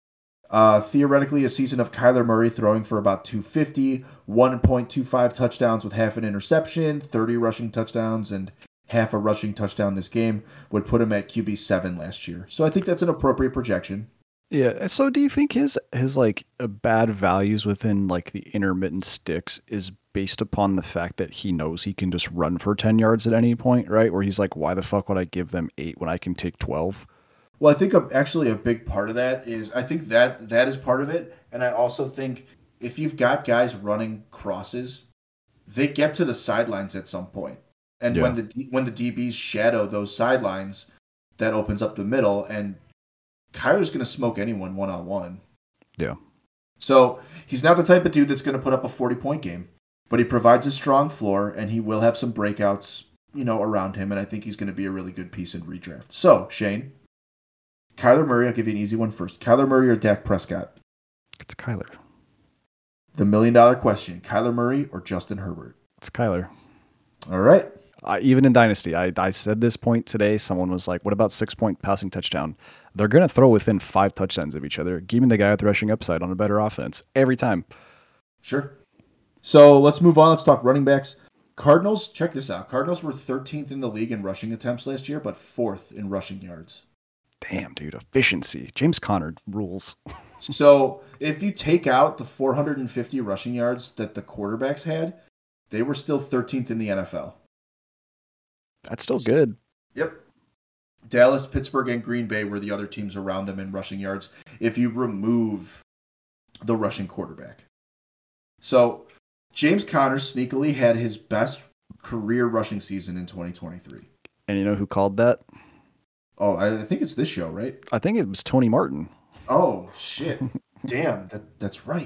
B: Uh, theoretically, a season of Kyler Murray throwing for about two fifty, one point two five touchdowns with half an interception, thirty rushing touchdowns, and half a rushing touchdown this game would put him at Q B seven last year. So I think that's an appropriate projection.
C: Yeah. So do you think his his like uh, bad values within like the intermittent sticks is based upon the fact that he knows he can just run for ten yards at any point, right? Where he's like, why the fuck would I give them eight when I can take twelve?
B: Well, I think a, actually a big part of that is, I think that that is part of it. And I also think if you've got guys running crosses, they get to the sidelines at some point. And
C: Yeah.
B: when the when the D Bs shadow those sidelines, that opens up the middle, and Kyler's going to smoke anyone one-on-one.
C: Yeah.
B: So he's not the type of dude that's going to put up a forty-point game. But he provides a strong floor, and he will have some breakouts, you know, around him. And I think he's going to be a really good piece in redraft. So, Shane, Kyler Murray, I'll give you an easy one first. Kyler Murray or Dak Prescott?
C: It's Kyler.
B: The million dollar question: Kyler Murray or Justin Herbert?
C: It's Kyler.
B: All right.
C: Uh, even in Dynasty, I, I said this point today. Someone was like, what about six point passing touchdown? They're going to throw within five touchdowns of each other. Give me the guy with the rushing upside on a better offense every time.
B: Sure. So let's move on. Let's talk running backs. Cardinals, check this out. Cardinals were thirteenth in the league in rushing attempts last year, but fourth in rushing yards.
C: Damn, dude. Efficiency. James Conner rules.
B: So if you take out the four hundred fifty rushing yards that the quarterbacks had, they were still thirteenth in the N F L.
C: That's still good.
B: Yep. Dallas, Pittsburgh, and Green Bay were the other teams around them in rushing yards if you remove the rushing quarterback. So James Conner sneakily had his best career rushing season in twenty twenty-three.
C: And you know who called that?
B: Oh, I think it's this show, right?
C: I think it was Tony Martin.
B: Oh, shit. Damn, that, that's right.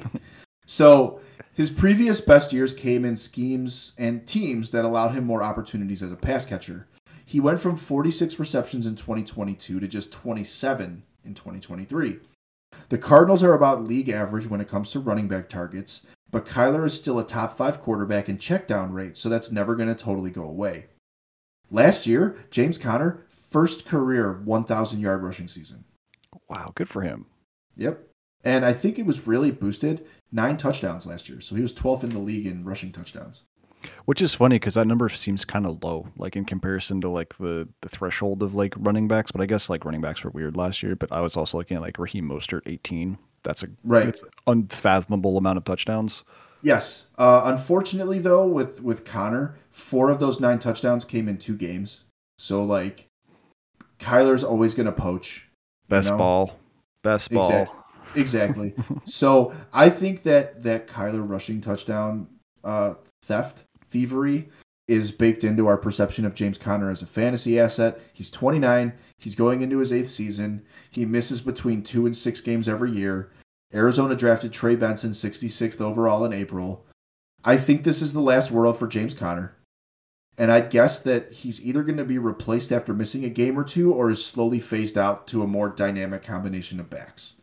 B: So his previous best years came in schemes and teams that allowed him more opportunities as a pass catcher. He went from forty-six receptions in twenty twenty-two to just twenty-seven in twenty twenty-three. The Cardinals are about league average when it comes to running back targets, but Kyler is still a top five quarterback in checkdown rate, so that's never going to totally go away. Last year, James Conner, first career one thousand yard rushing season.
C: Wow, good for him.
B: Yep. And I think it was really boosted. Nine touchdowns last year. So he was twelfth in the league in rushing touchdowns.
C: Which is funny because that number seems kind of low, like in comparison to like the, the threshold of like running backs. But I guess like running backs were weird last year. But I was also looking at like Raheem Mostert, eighteen. That's a
B: right.
C: It's an unfathomable amount of touchdowns.
B: Yes. Uh, unfortunately, though, with, with Conner, four of those nine touchdowns came in two games. So like Kyler's always going to poach.
C: Best
B: you know?
C: ball. Best ball.
B: Exactly. Exactly. So I think that that Kyler rushing touchdown uh, theft, thievery, is baked into our perception of James Conner as a fantasy asset. He's twenty-nine. He's going into his eighth season. He misses between two and six games every year. Arizona drafted Trey Benson, sixty-sixth overall in April. I think this is the last world for James Conner. And I'd guess that he's either going to be replaced after missing a game or two or is slowly phased out to a more dynamic combination of backs.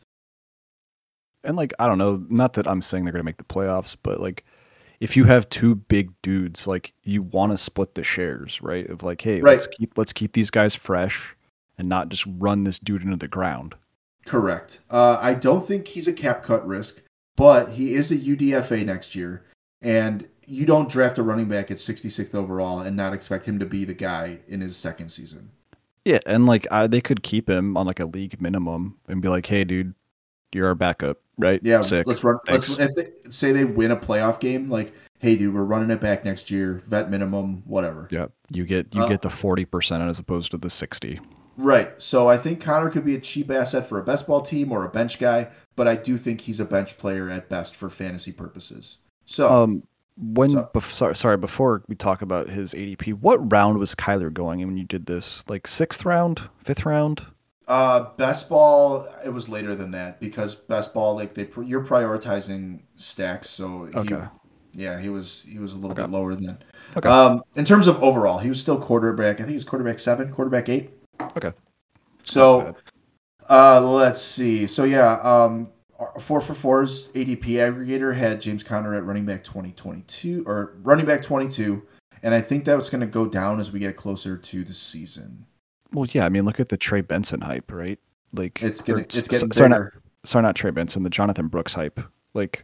C: And like, I don't know, not that I'm saying they're going to make the playoffs, but like if you have two big dudes, like you want to split the shares, right? Of like, hey,
B: right.
C: let's keep let's keep these guys fresh and not just run this dude into the ground.
B: Correct. Uh, I don't think he's a cap cut risk, but he is a U D F A next year. And you don't draft a running back at sixty-sixth overall and not expect him to be the guy in his second season.
C: Yeah, and like I, they could keep him on like a league minimum and be like, hey, dude, you're our backup, right?
B: Yeah,
C: Sick.
B: let's run.
C: Thanks.
B: Let's, if they say they win a playoff game, like, hey, dude, we're running it back next year, vet minimum, whatever.
C: Yeah, you get you uh, get the forty percent as opposed to the sixty.
B: Right. So I think Conner could be a cheap asset for a best ball team or a bench guy, but I do think he's a bench player at best for fantasy purposes. So,
C: um, when
B: so,
C: bef- sorry, sorry, before we talk about his A D P, what round was Kyler going in when you did this? Like sixth round, fifth round?
B: Uh, best ball, it was later than that because best ball, like they, you're prioritizing stacks. So
C: okay.
B: he, yeah, he was he was a little
C: okay.
B: bit lower than.
C: Okay.
B: Um, in terms of overall, he was still quarterback. I think he was quarterback seven, quarterback eight.
C: Okay.
B: So, uh, let's see. So yeah, um, four for four's A D P aggregator had James Conner at running back twenty twenty-two or running back twenty-two, and I think that was going to go down as we get closer to the season.
C: Well, yeah, I mean, look at the Trey Benson hype, right? Like
B: it's getting, it's getting
C: sorry,
B: bigger.
C: Not, sorry, not Trey Benson, the Jonathan Brooks hype. Like,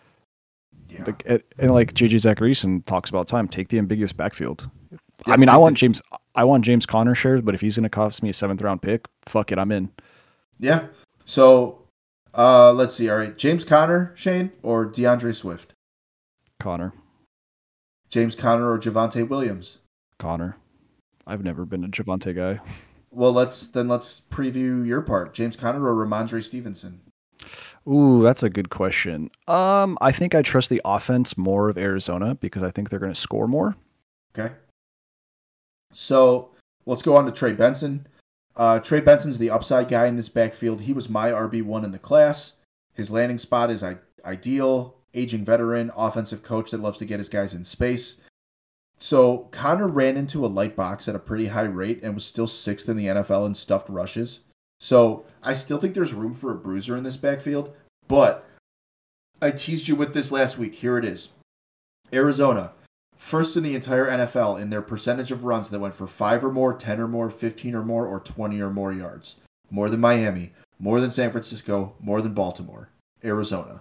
B: yeah.
C: the, and, and like J J Zacharyson talks about time, take the ambiguous backfield. Yep, I mean, I want James, I want James Conner shares, but if he's going to cost me a seventh round pick, fuck it, I'm in.
B: Yeah. So, uh, let's see. All right, James Conner, Shane, or DeAndre Swift?
C: Conner.
B: James Conner or Javonte Williams?
C: Conner. I've never been a Javonte guy.
B: Well, let's then let's preview your part. James Conner or Ramondre Stevenson?
C: Ooh, that's a good question. Um, I think I trust the offense more of Arizona because I think they're going to score more.
B: Okay. So let's go on to Trey Benson. Uh, Trey Benson's the upside guy in this backfield. He was my R B one in the class. His landing spot is I- ideal. Aging veteran, offensive coach that loves to get his guys in space. So Conner ran into a light box at a pretty high rate and was still sixth in the N F L in stuffed rushes. So I still think there's room for a bruiser in this backfield. But I teased you with this last week. Here it is. Arizona, first in the entire N F L in their percentage of runs that went for five or more, ten or more, fifteen or more, or twenty or more yards. More than Miami, more than San Francisco, more than Baltimore. Arizona.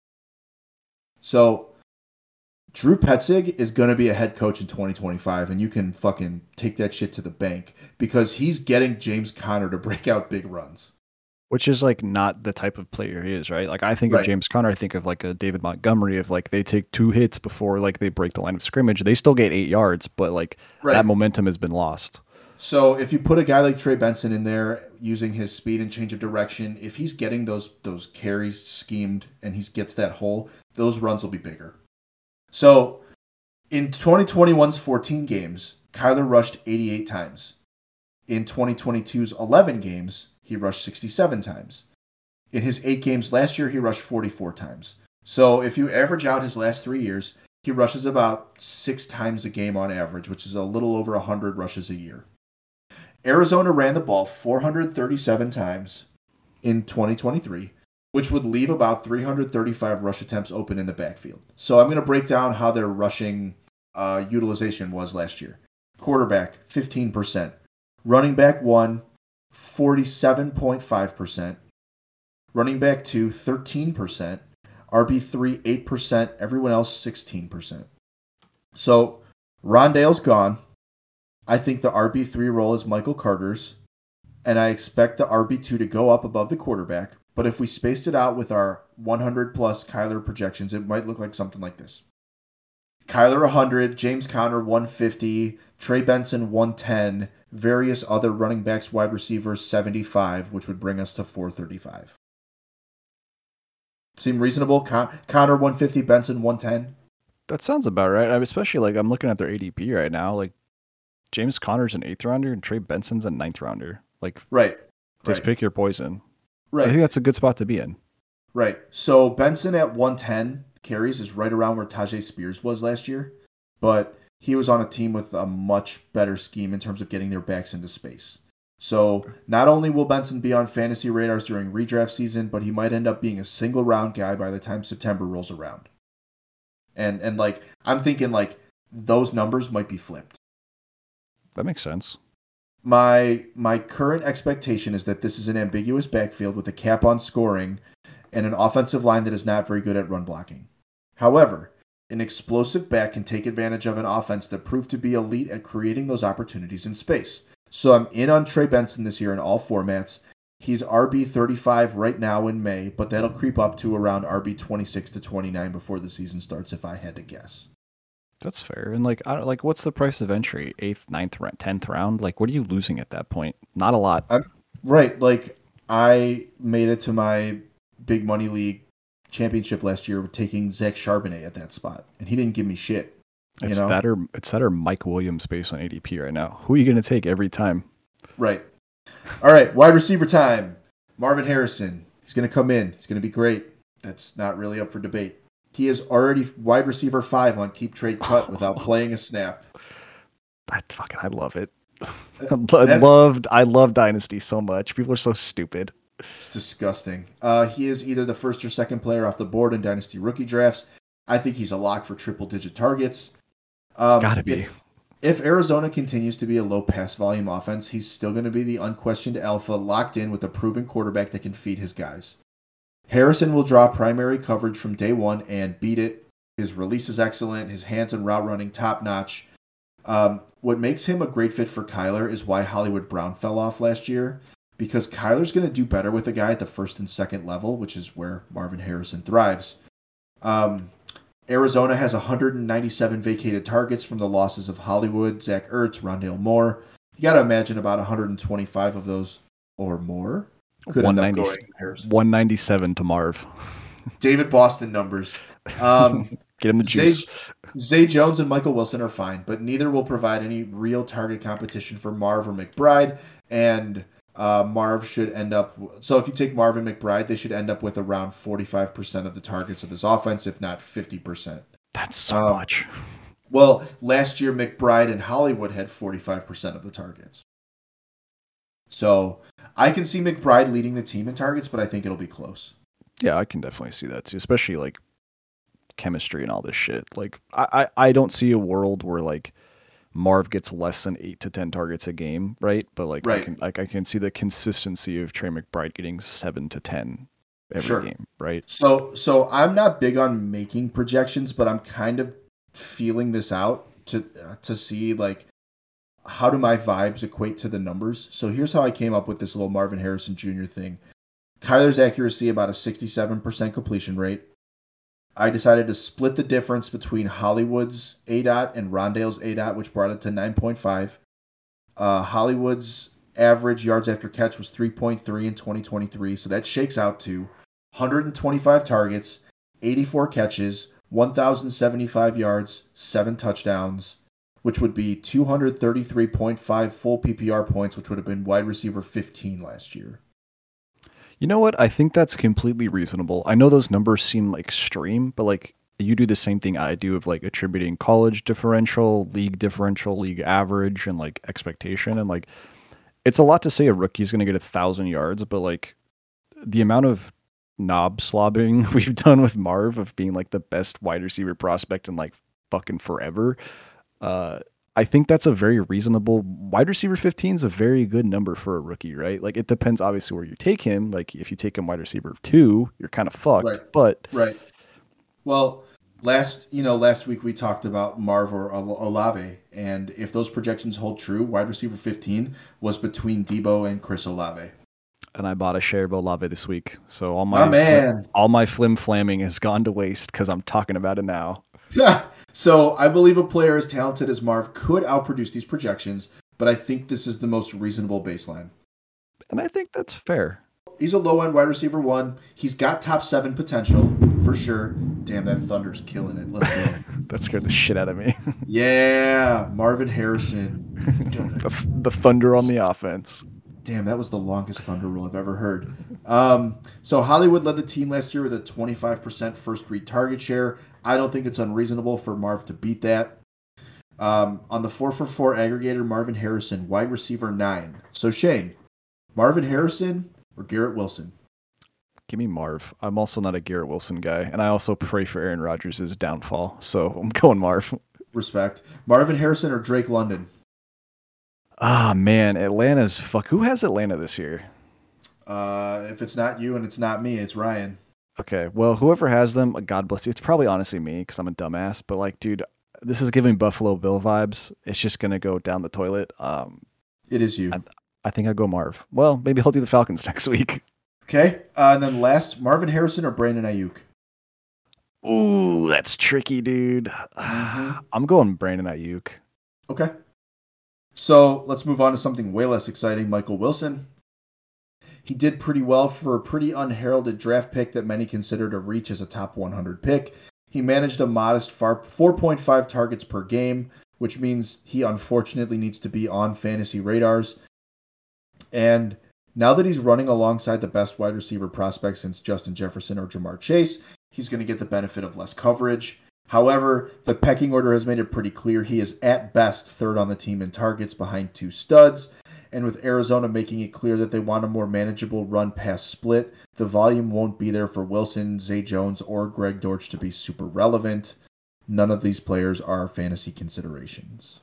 B: So, Drew Petzing is going to be a head coach in twenty twenty-five, and you can fucking take that shit to the bank because he's getting James Conner to break out big runs.
C: Which is like not the type of player he is, right? Like I think
B: Right.
C: of James Conner, I think of like a David Montgomery of like they take two hits before like they break the line of scrimmage. They still get eight yards, but like
B: Right.
C: that momentum has been lost.
B: So if you put a guy like Trey Benson in there using his speed and change of direction, if he's getting those those carries schemed and he gets that hole, those runs will be bigger. So in twenty twenty-one's fourteen games, Kyler rushed eighty-eight times. In twenty twenty-two's eleven games, he rushed sixty-seven times. In his eight games last year, he rushed forty-four times. So if you average out his last three years, he rushes about six times a game on average, which is a little over one hundred rushes a year. Arizona ran the ball four hundred thirty-seven times in twenty twenty-three, which would leave about three hundred thirty-five rush attempts open in the backfield. So I'm going to break down how their rushing uh, utilization was last year. Quarterback, fifteen percent. Running back one, forty-seven point five percent. Running back two, thirteen percent. R B three, eight percent. Everyone else, sixteen percent. So Rondale's gone. I think the R B three role is Michael Carter's, and I expect the R B two to go up above the quarterback. But if we spaced it out with our one hundred plus Kyler projections, it might look like something like this. Kyler one hundred, James Conner one fifty, Trey Benson one ten, various other running backs, wide receivers seventy-five, which would bring us to four thirty-five. Seem reasonable? Con- Conner one fifty, Benson one ten?
C: That sounds about right. I mean, especially like I'm looking at their A D P right now. Like James Conner's an eighth rounder and Trey Benson's a ninth rounder. Like,
B: right.
C: Just
B: right.
C: pick your poison.
B: Right.
C: I think that's a good spot to be in.
B: Right. So Benson at one ten carries is right around where Tajay Spears was last year, but he was on a team with a much better scheme in terms of getting their backs into space. So not only will Benson be on fantasy radars during redraft season, but he might end up being a single round guy by the time September rolls around. And and like I'm thinking like those numbers might be flipped.
C: That makes sense.
B: My my current expectation is that this is an ambiguous backfield with a cap on scoring and an offensive line that is not very good at run blocking. However, an explosive back can take advantage of an offense that proved to be elite at creating those opportunities in space. So I'm in on Trey Benson this year in all formats. He's R B thirty-five right now in May, but that'll creep up to around R B twenty-six to twenty-nine before the season starts if I had to guess.
C: That's fair. And like, I don't, like, what's the price of entry? Eighth, ninth, tenth round? Like, what are you losing at that point? Not a lot.
B: I'm, right. Like, I made it to my big money league championship last year with taking Zach Charbonnet at that spot, and he didn't give me shit. You
C: It's
B: know?
C: that or it's that or Mike Williams based on A D P right now. Who are you going to take every time?
B: Right. All right. Wide receiver time. Marvin Harrison. He's going to come in. He's going to be great. That's not really up for debate. He is already wide receiver five on keep trade cut without playing a snap.
C: I fucking I love it. I loved I love Dynasty so much. People are so stupid.
B: It's disgusting. Uh, he is either the first or second player off the board in Dynasty rookie drafts. I think he's a lock for triple digit targets. Um,
C: Gotta be.
B: If, if Arizona continues to be a low pass volume offense, he's still going to be the unquestioned alpha locked in with a proven quarterback that can feed his guys. Harrison will draw primary coverage from day one and beat it. His release is excellent. His hands and route running top notch. Um, what makes him a great fit for Kyler is why Hollywood Brown fell off last year, because Kyler's going to do better with a guy at the first and second level, which is where Marvin Harrison thrives. Um, Arizona has one hundred ninety-seven vacated targets from the losses of Hollywood, Zach Ertz, Rondale Moore. You got to imagine about one hundred twenty-five of those or more could end up going Harrison.
C: one ninety-seven to Marv.
B: David Boston numbers. Um,
C: Get him the juice.
B: Zay, Zay Jones and Michael Wilson are fine, but neither will provide any real target competition for Marv or McBride. And uh, Marv should end up... So if you take Marv and McBride, they should end up with around forty-five percent of the targets of this offense, if not fifty percent.
C: That's so
B: um,
C: much.
B: Well, last year, McBride and Hollywood had forty-five percent of the targets. So I can see McBride leading the team in targets, but I think it'll be close.
C: Yeah, I can definitely see that too, especially like chemistry and all this shit. Like I, I, I don't see a world where like Marv gets less than eight to ten targets a game, right? But like I
B: Right.
C: can like I can see the consistency of Trey McBride getting seven to ten every
B: Sure.
C: game, right?
B: So so I'm not big on making projections, but I'm kind of feeling this out to uh, to see like how do my vibes equate to the numbers. So here's how I came up with this little Marvin Harrison Junior thing. Kyler's accuracy about a sixty-seven percent completion rate. I decided to split the difference between Hollywood's A DOT and Rondale's A DOT, which brought it to nine point five. Uh, Hollywood's average yards after catch was three point three in twenty twenty-three, so that shakes out to one hundred twenty-five targets, eighty-four catches, one thousand seventy-five yards, seven touchdowns, which would be two hundred thirty-three point five full P P R points, which would have been wide receiver fifteen last year.
C: You know what? I think that's completely reasonable. I know those numbers seem like extreme, but like you do the same thing I do of like attributing college differential, league differential, league average, and like expectation. And like it's a lot to say a rookie's going to get a thousand yards, but like the amount of knob slobbing we've done with Marv of being like the best wide receiver prospect in like fucking forever. Uh, I think that's a very reasonable wide receiver. fifteen is a very good number for a rookie, right? Like it depends obviously where you take him. Like if you take him wide receiver two, you're kind of fucked.
B: Right.
C: But
B: Right. Well, last you know last week we talked about Marv or Olave, and if those projections hold true, wide receiver fifteen was between Debo and Chris Olave.
C: And I bought a share of Olave this week, so all my
B: oh, man.
C: all my flim flamming has gone to waste because I'm talking about it now.
B: So I believe a player as talented as Marv could outproduce these projections, but I think this is the most reasonable baseline.
C: And I think that's fair.
B: He's a low-end wide receiver one. He's got top seven potential, for sure. Damn, that Thunder's killing it. Let's go.
C: That scared the shit out of me.
B: Yeah, Marvin Harrison.
C: the, the Thunder on the offense.
B: Damn, that was the longest Thunder roll I've ever heard. Um, so Hollywood led the team last year with a twenty-five percent first read target share. I don't think it's unreasonable for Marv to beat that. Um, on the four for four aggregator, Marvin Harrison, wide receiver nine. So Shane, Marvin Harrison or Garrett Wilson?
C: Give me Marv. I'm also not a Garrett Wilson guy, and I also pray for Aaron Rodgers' downfall. So I'm going Marv.
B: Respect. Marvin Harrison or Drake London?
C: Ah, man, Atlanta's fuck. Who has Atlanta this year?
B: Uh, if it's not you and it's not me, it's Ryan.
C: Okay, well, whoever has them, God bless you. It's probably honestly me because I'm a dumbass. But like, dude, this is giving Buffalo Bill vibes. It's just gonna go down the toilet. Um,
B: it is you.
C: I, I think I'll go Marv. Well, maybe I'll do the Falcons next week.
B: Okay, uh, and then last, Marvin Harrison or Brandon Ayuk?
C: Ooh, that's tricky, dude. Mm-hmm. I'm going Brandon Ayuk.
B: Okay. So let's move on to something way less exciting. Michael Wilson. He did pretty well for a pretty unheralded draft pick that many considered a reach as a top one hundred pick. He managed a modest four point five targets per game, which means he unfortunately needs to be on fantasy radars. And now that he's running alongside the best wide receiver prospects since Justin Jefferson or Jamar Chase, he's going to get the benefit of less coverage. However, the pecking order has made it pretty clear he is at best third on the team in targets behind two studs. And with Arizona making it clear that they want a more manageable run-pass split, the volume won't be there for Wilson, Zay Jones, or Greg Dortch to be super relevant. None of these players are fantasy considerations.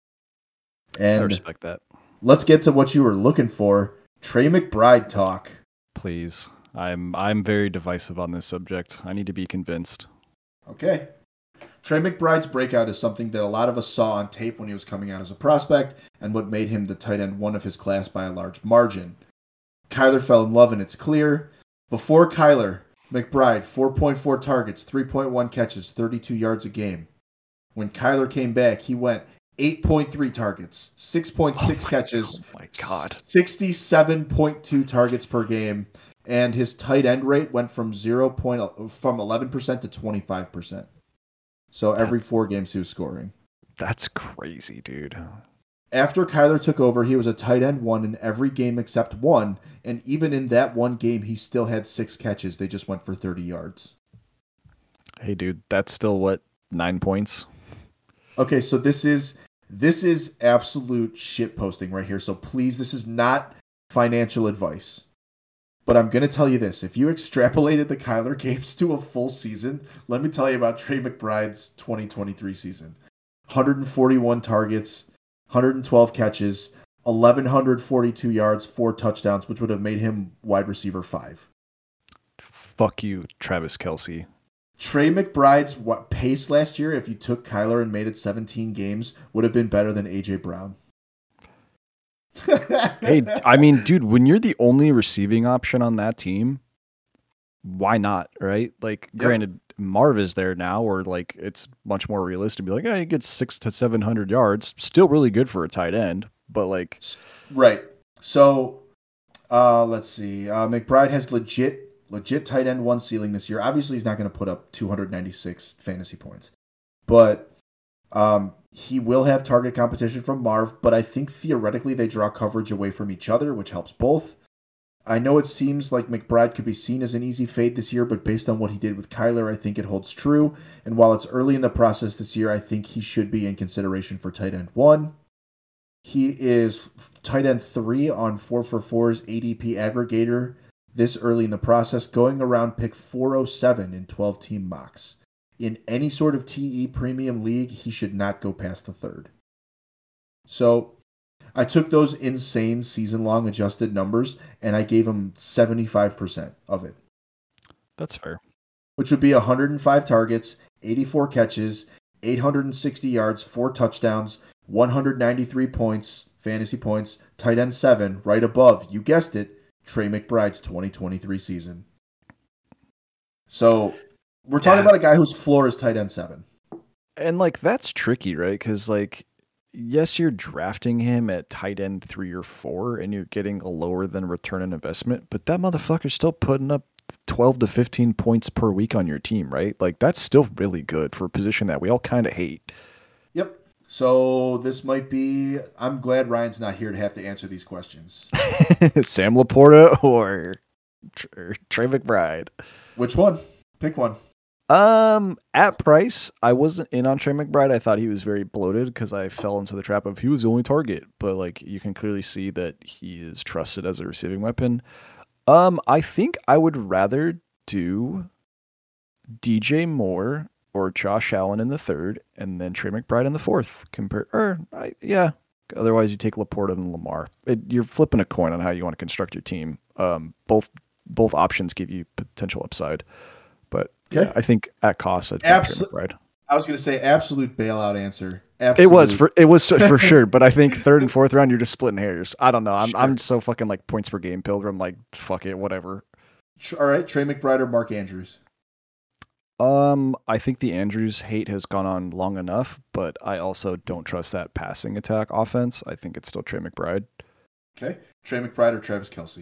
B: And
C: I respect that.
B: Let's get to what you were looking for. Trey McBride talk.
C: Please. I'm I'm very divisive on this subject. I need to be convinced.
B: Okay. Trey McBride's breakout is something that a lot of us saw on tape when he was coming out as a prospect and what made him the tight end one of his class by a large margin. Kyler fell in love and it's clear. Before Kyler, McBride, four point four targets, three point one catches, thirty-two yards a game. When Kyler came back, he went eight point three targets, six point six oh catches,
C: oh my God.
B: sixty-seven point two targets per game, and his tight end rate went from zero point from eleven percent to twenty-five percent. So every that's, four games he was scoring.
C: That's crazy, dude.
B: After Kyler took over, he was a tight end one in every game except one, and even in that one game, he still had six catches. They just went for thirty yards.
C: Hey, dude, that's still what, nine points?
B: Okay, so this is this is absolute shit posting right here. So please, this is not financial advice. But I'm going to tell you this. If you extrapolated the Kyler games to a full season, let me tell you about Trey McBride's twenty twenty-three season. one hundred forty-one targets, one hundred twelve catches, one thousand one hundred forty-two yards, four touchdowns, which would have made him wide receiver five.
C: Fuck you, Travis Kelce.
B: Trey McBride's pace last year, if you took Kyler and made it seventeen games, would have been better than A J Brown.
C: Hey, I mean, dude, when you're the only receiving option on that team, why not, right? Like, yep. Granted, Marv is there now, or like it's much more realistic to be like, yeah, he gets six to seven hundred yards, still really good for a tight end, but like,
B: right. So, uh, let's see. Uh, McBride has legit. Legit tight end one ceiling this year. Obviously, he's not going to put up two hundred ninety-six fantasy points. But um, he will have target competition from Marv. But I think theoretically they draw coverage away from each other, which helps both. I know it seems like McBride could be seen as an easy fade this year, but based on what he did with Kyler, I think it holds true. And while it's early in the process this year, I think he should be in consideration for tight end one. He is tight end three on four for four's A D P aggregator this early in the process, going around pick four oh seven in twelve-team mocks. In any sort of T E premium league, he should not go past the third. So I took those insane season-long adjusted numbers, and I gave him seventy-five percent of it.
C: That's fair.
B: Which would be one hundred five targets, eighty-four catches, eight hundred sixty yards, four touchdowns, one hundred ninety-three points, fantasy points, tight end seven, right above, you guessed it, Trey McBride's twenty twenty-three season. So we're talking yeah. about a guy whose floor is tight end seven.
C: And like, that's tricky, right? Because like, yes, you're drafting him at tight end three or four and you're getting a lower than return on investment, but that motherfucker's still putting up twelve to fifteen points per week on your team, right? Like, that's still really good for a position that we all kind of hate.
B: Yep. So this might be, I'm glad Ryan's not here to have to answer these questions.
C: Sam Laporta or Trey McBride?
B: Which one? Pick one.
C: Um, at price, I wasn't in on Trey McBride. I thought he was very bloated because I fell into the trap of he was the only target, but like you can clearly see that he is trusted as a receiving weapon. Um, I think I would rather do D J Moore or Josh Allen in the third, and then Trey McBride in the fourth. Compare, or I, yeah. Otherwise, you take Laporta and Lamar. It, you're flipping a coin on how you want to construct your team. Um, both both options give you potential upside, but okay. yeah, I think at cost, I'd Abs- Trey McBride.
B: I was going to say absolute bailout answer. Absolute.
C: It was for it was for sure, but I think third and fourth round, you're just splitting hairs. I don't know. I'm sure. I'm so fucking like points per game pilgrim. Like fuck it, whatever.
B: All right, Trey McBride or Mark Andrews.
C: Um, I think the Andrews hate has gone on long enough, but I also don't trust that passing attack offense. I think it's still Trey McBride.
B: Okay. Trey McBride or Travis Kelce?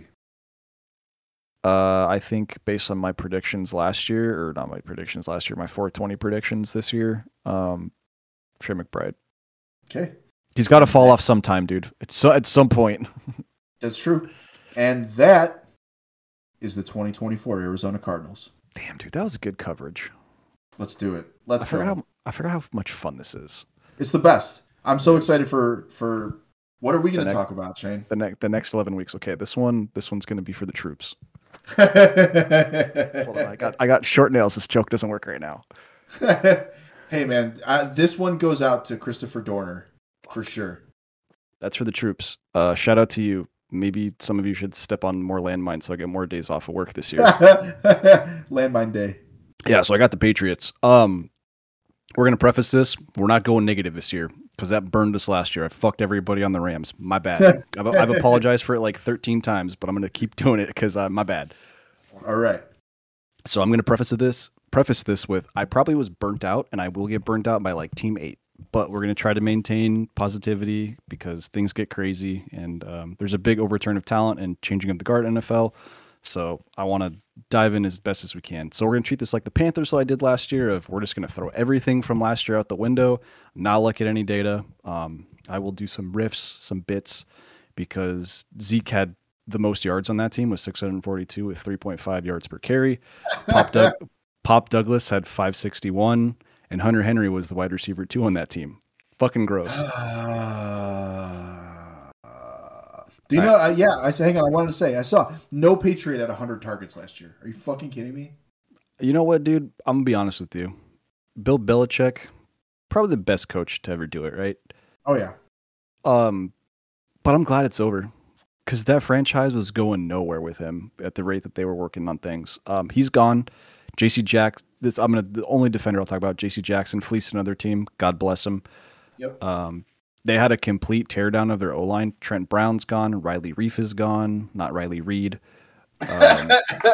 C: Uh, I think based on my predictions last year, or not my predictions last year, my four twenty predictions this year, um, Trey McBride.
B: Okay.
C: He's got to fall off sometime, dude. It's so, at some point.
B: That's true. And that is the twenty twenty-four Arizona Cardinals.
C: Damn, dude, that was good coverage.
B: Let's do it. Let's
C: I forgot go. How, I forgot how much fun this is.
B: It's the best. I'm so excited for for what are we going to talk about, Shane?
C: The next the next eleven weeks. Okay, this one this one's going to be for the troops. Hold on, I got I got short nails. This joke doesn't work right now.
B: Hey man, I, this one goes out to Christopher Dorner for sure.
C: That's for the troops. Uh, shout out to you. Maybe some of you should step on more landmines so I get more days off of work this year.
B: Landmine day.
C: Yeah, so I got the Patriots. Um, we're going to preface this. We're not going negative this year because that burned us last year. I fucked everybody on the Rams. My bad. I've, I've apologized for it like thirteen times, but I'm going to keep doing it because uh, my bad.
B: All right.
C: So I'm going to preface this, preface this with I probably was burnt out, and I will get burnt out by like team eight. But we're going to try to maintain positivity because things get crazy, and um, there's a big overturn of talent and changing of the guard in N F L. So I want to dive in as best as we can. So we're going to treat this like the Panthers I did last year of we're just going to throw everything from last year out the window, not look at any data. Um, I will do some riffs, some bits, because Zeke had the most yards on that team with six hundred forty-two with three point five yards per carry. Pop, Doug- Pop Douglas had five sixty-one. And Hunter Henry was the wide receiver two on that team. Fucking gross.
B: Uh, Do you
C: All
B: know?
C: right.
B: Uh, yeah, I hang on. I wanted to say I saw no Patriot at one hundred targets last year. Are you fucking kidding me?
C: You know what, dude? I'm gonna be honest with you. Bill Belichick, probably the best coach to ever do it, right?
B: Oh yeah.
C: Um, but I'm glad it's over because that franchise was going nowhere with him at the rate that they were working on things. Um, he's gone. J C Jack, this I'm gonna the only defender I'll talk about. J C Jackson fleeced another team. God bless him.
B: Yep.
C: Um, they had a complete teardown of their O line. Trent Brown's gone. Riley Reef is gone. Not Riley Reed. Um,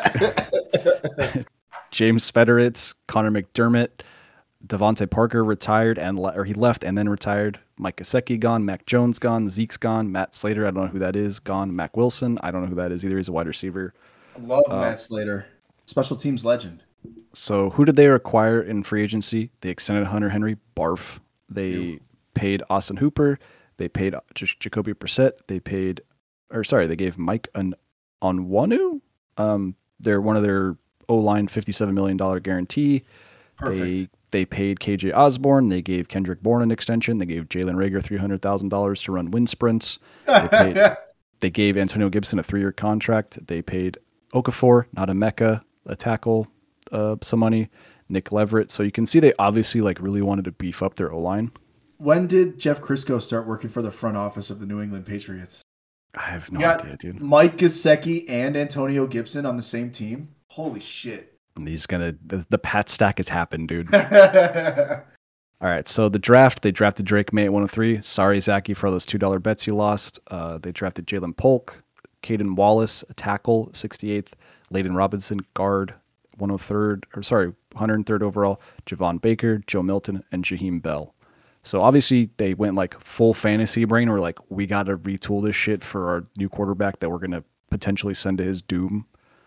C: James Federitz, Connor McDermott, Devontae Parker retired and le- or he left and then retired. Mike Gesicki gone. Mac Jones gone. Zeke's gone. Matt Slater, I don't know who that is, gone. Mac Wilson, I don't know who that is either. He's a wide receiver.
B: Love
C: Uh,
B: Matt Slater, special teams legend.
C: So who did they acquire in free agency? They extended Hunter Henry. Barf. They
B: Ew.
C: paid Austin Hooper. They paid J- Jacoby Brissett. They paid, or sorry, they gave Mike an Onwenu. Um, they're one of their O line fifty-seven million dollars guarantee.
B: Perfect.
C: They they paid K J Osborne. They gave Kendrick Bourne an extension. They gave Jalen Rager three hundred thousand dollars to run wind sprints. They paid. They gave Antonio Gibson a three-year contract. They paid Okafor, not a Mecca, a tackle, uh, some money. Nick Leverett. So you can see they obviously like really wanted to beef up their O line.
B: When did Jeff Crisco start working for the front office of the New England Patriots?
C: I have no
B: You got
C: idea, dude.
B: Mike Gesicki and Antonio Gibson on the same team. Holy shit!
C: And he's gonna the, the Pat stack has happened, dude.
B: yeah,
C: All right, so the draft, they drafted Drake May at one oh three. Sorry, Zachy, for all those two dollar bets you lost. Uh, they drafted Jalen Polk, Caden Wallace, a tackle, sixty-eighth. Layden Robinson, guard, one oh third, or sorry, one hundred third overall. Javon Baker, Joe Milton, and Jaheim Bell. So obviously they went like full fantasy brain. We're like, we got to retool this shit for our new quarterback that we're going to potentially send to his doom.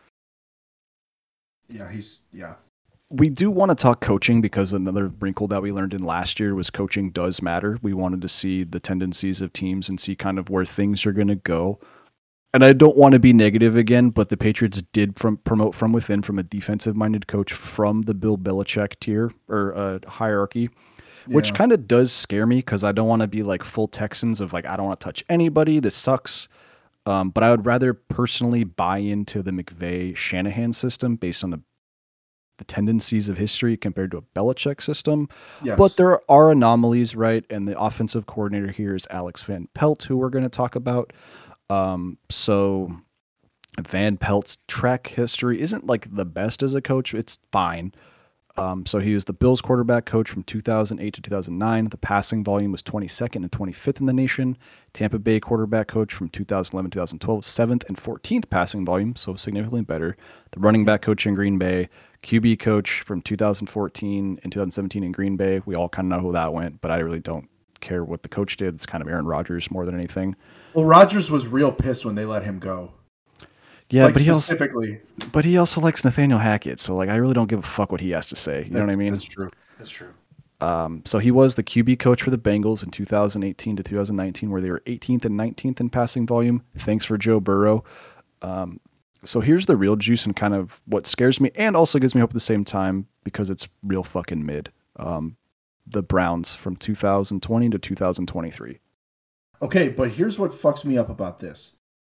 B: he's yeah.
C: We do want to talk coaching because another wrinkle that we learned in last year was coaching does matter. We wanted to see the tendencies of teams and see kind of where things are going to go. And I don't want to be negative again, but the Patriots did from promote from within from a defensive-minded coach from the Bill Belichick tier or uh, hierarchy, which
B: Yeah.
C: kind of does scare me because I don't want to be like full Texans of like, I don't want to touch anybody. This sucks. Um, but I would rather personally buy into the McVay Shanahan system based on the the tendencies of history compared to a Belichick system.
B: Yes.
C: But there are anomalies, right? And the offensive coordinator here is Alex Van Pelt, who we're going to talk about. Um, so Van Pelt's track history isn't like the best as a coach. It's fine. Um, so he was the Bills quarterback coach from two thousand eight to two thousand nine. The passing volume was twenty-second and twenty-fifth in the nation. Tampa Bay quarterback coach from two thousand eleven to twenty twelve, seventh and fourteenth passing volume, so significantly better. The running back coach in Green Bay, Q B coach from two thousand fourteen and two thousand seventeen in Green Bay. We all kind of know who that went, but I really don't care what the coach did. It's kind of Aaron Rodgers more than anything.
B: Well, Rodgers was real pissed when they let him go.
C: Yeah,
B: like
C: but he also
B: specifically.
C: but he also likes Nathaniel Hackett, so like I really don't give a fuck what he has to say. You know what I mean?
B: That's true. That's true.
C: Um, so he was the Q B coach for the Bengals in two thousand eighteen to two thousand nineteen, where they were eighteenth and nineteenth in passing volume. Thanks for Joe Burrow. Um, so here's the real juice and kind of what scares me and also gives me hope at the same time because it's real fucking mid. Um, the Browns from two thousand twenty to two thousand twenty-three.
B: Okay, but here's what fucks me up about this.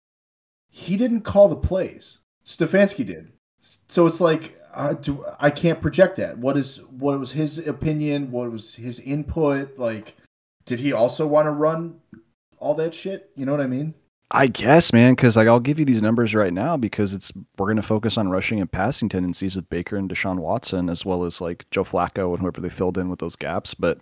B: He didn't call the plays. Stefanski did. So it's like uh, do, I can't project that. What is what was his opinion? What was his input? Like, did he also want to run all that shit? You know what I mean?
C: I guess, man, because like I'll give you these numbers right now because it's we're going to focus on rushing and passing tendencies with Baker and Deshaun Watson as well as like Joe Flacco and whoever they filled in with those gaps. But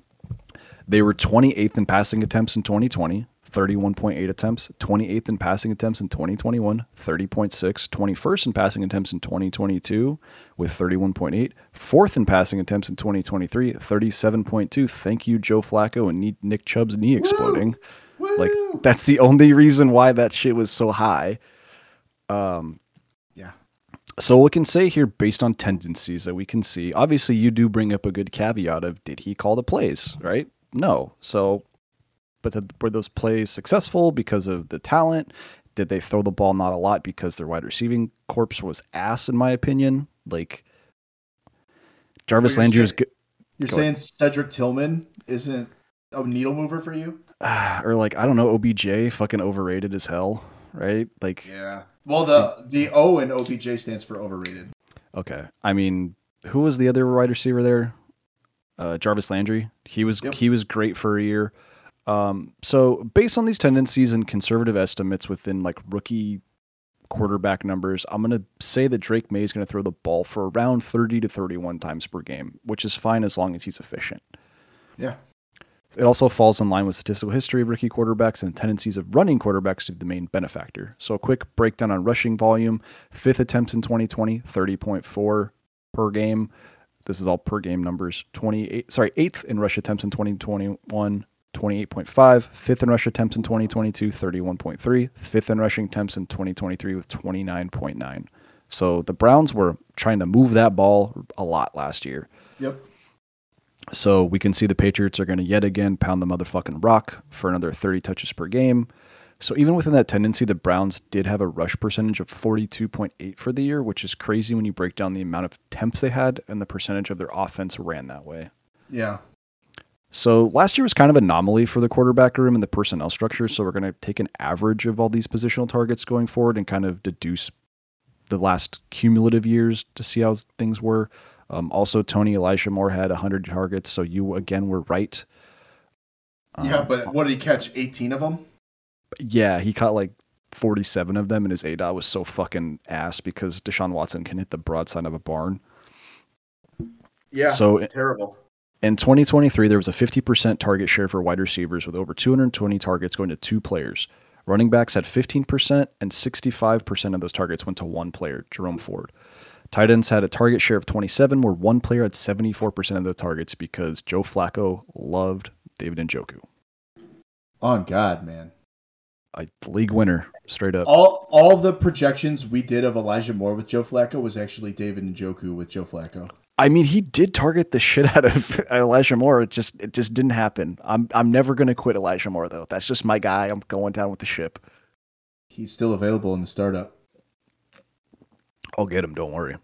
C: they were twenty-eighth in passing attempts in twenty twenty, thirty-one point eight attempts, twenty-eighth in passing attempts in twenty twenty-one, thirty point six, twenty-first in passing attempts in twenty twenty-two with thirty-one point eight, fourth in passing attempts in twenty twenty-three, thirty-seven point two. Thank you, Joe Flacco and Nick Chubb's knee exploding.
B: Woo!
C: Like that's the only reason why that shit was so high. Um,
B: yeah.
C: So we can say here, based on tendencies that we can see, obviously you do bring up a good caveat of did he call the plays, right? No. So, but the, were those plays successful because of the talent? Did they throw the ball not a lot because their wide receiving corpse was ass, in my opinion? Like Jarvis
B: Well,
C: Landry was
B: saying,
C: good.
B: You're
C: Go
B: saying
C: ahead.
B: Cedric Tillman isn't a needle mover for you?
C: Or like, I don't know, O B J, fucking overrated as hell, right? Like,
B: yeah. Well, the the O in O B J stands for overrated.
C: Okay, I mean, who was the other wide receiver there? Uh, Jarvis Landry. He was yep. he was great for a year. Um, so based on these tendencies and conservative estimates within like rookie quarterback numbers, I'm going to say that Drake May is going to throw the ball for around thirty to thirty-one times per game, which is fine as long as he's efficient.
B: Yeah.
C: It also falls in line with statistical history of rookie quarterbacks and tendencies of running quarterbacks to be the main benefactor. So a quick breakdown on rushing volume. Fifth attempts in twenty twenty, thirty point four per game. This is all per game numbers. twenty-eight, sorry, eighth in rush attempts in twenty twenty-one, twenty-eight point five. Fifth in rush attempts in twenty twenty-two, thirty-one point three. Fifth in rushing attempts in twenty twenty-three with twenty-nine point nine. So the Browns were trying to move that ball a lot last year.
B: Yep.
C: So we can see the Patriots are going to yet again pound the motherfucking rock for another thirty touches per game. So even within that tendency, the Browns did have a rush percentage of forty-two point eight for the year, which is crazy when you break down the amount of attempts they had and the percentage of their offense ran that way.
B: Yeah.
C: So last year was kind of an anomaly for the quarterback room and the personnel structure. So we're going to take an average of all these positional targets going forward and kind of deduce the last cumulative years to see how things were. Um, also, Tony Elijah Moore had one hundred targets, so you, again, were right.
B: Yeah, um, but what did he catch, eighteen of them?
C: Yeah, he caught like forty-seven of them, and his A D O T was so fucking ass because Deshaun Watson can hit the broadside of a barn.
B: Yeah,
C: so
B: terrible.
C: In twenty twenty-three, there was a fifty percent target share for wide receivers with over two hundred twenty targets going to two players. Running backs had fifteen percent, and sixty-five percent of those targets went to one player, Jerome Ford. Tight ends had a target share of twenty-seven, where one player had seventy-four percent of the targets because Joe Flacco loved David Njoku.
B: On God, man.
C: A league winner, straight up.
B: All all the projections we did of Elijah Moore with Joe Flacco was actually David Njoku with Joe Flacco.
C: I mean, he did target the shit out of Elijah Moore. It just it just didn't happen. I'm I'm never gonna quit Elijah Moore though. That's just my guy. I'm going down with the ship.
B: He's still available in the startup.
C: I'll get him. Don't worry.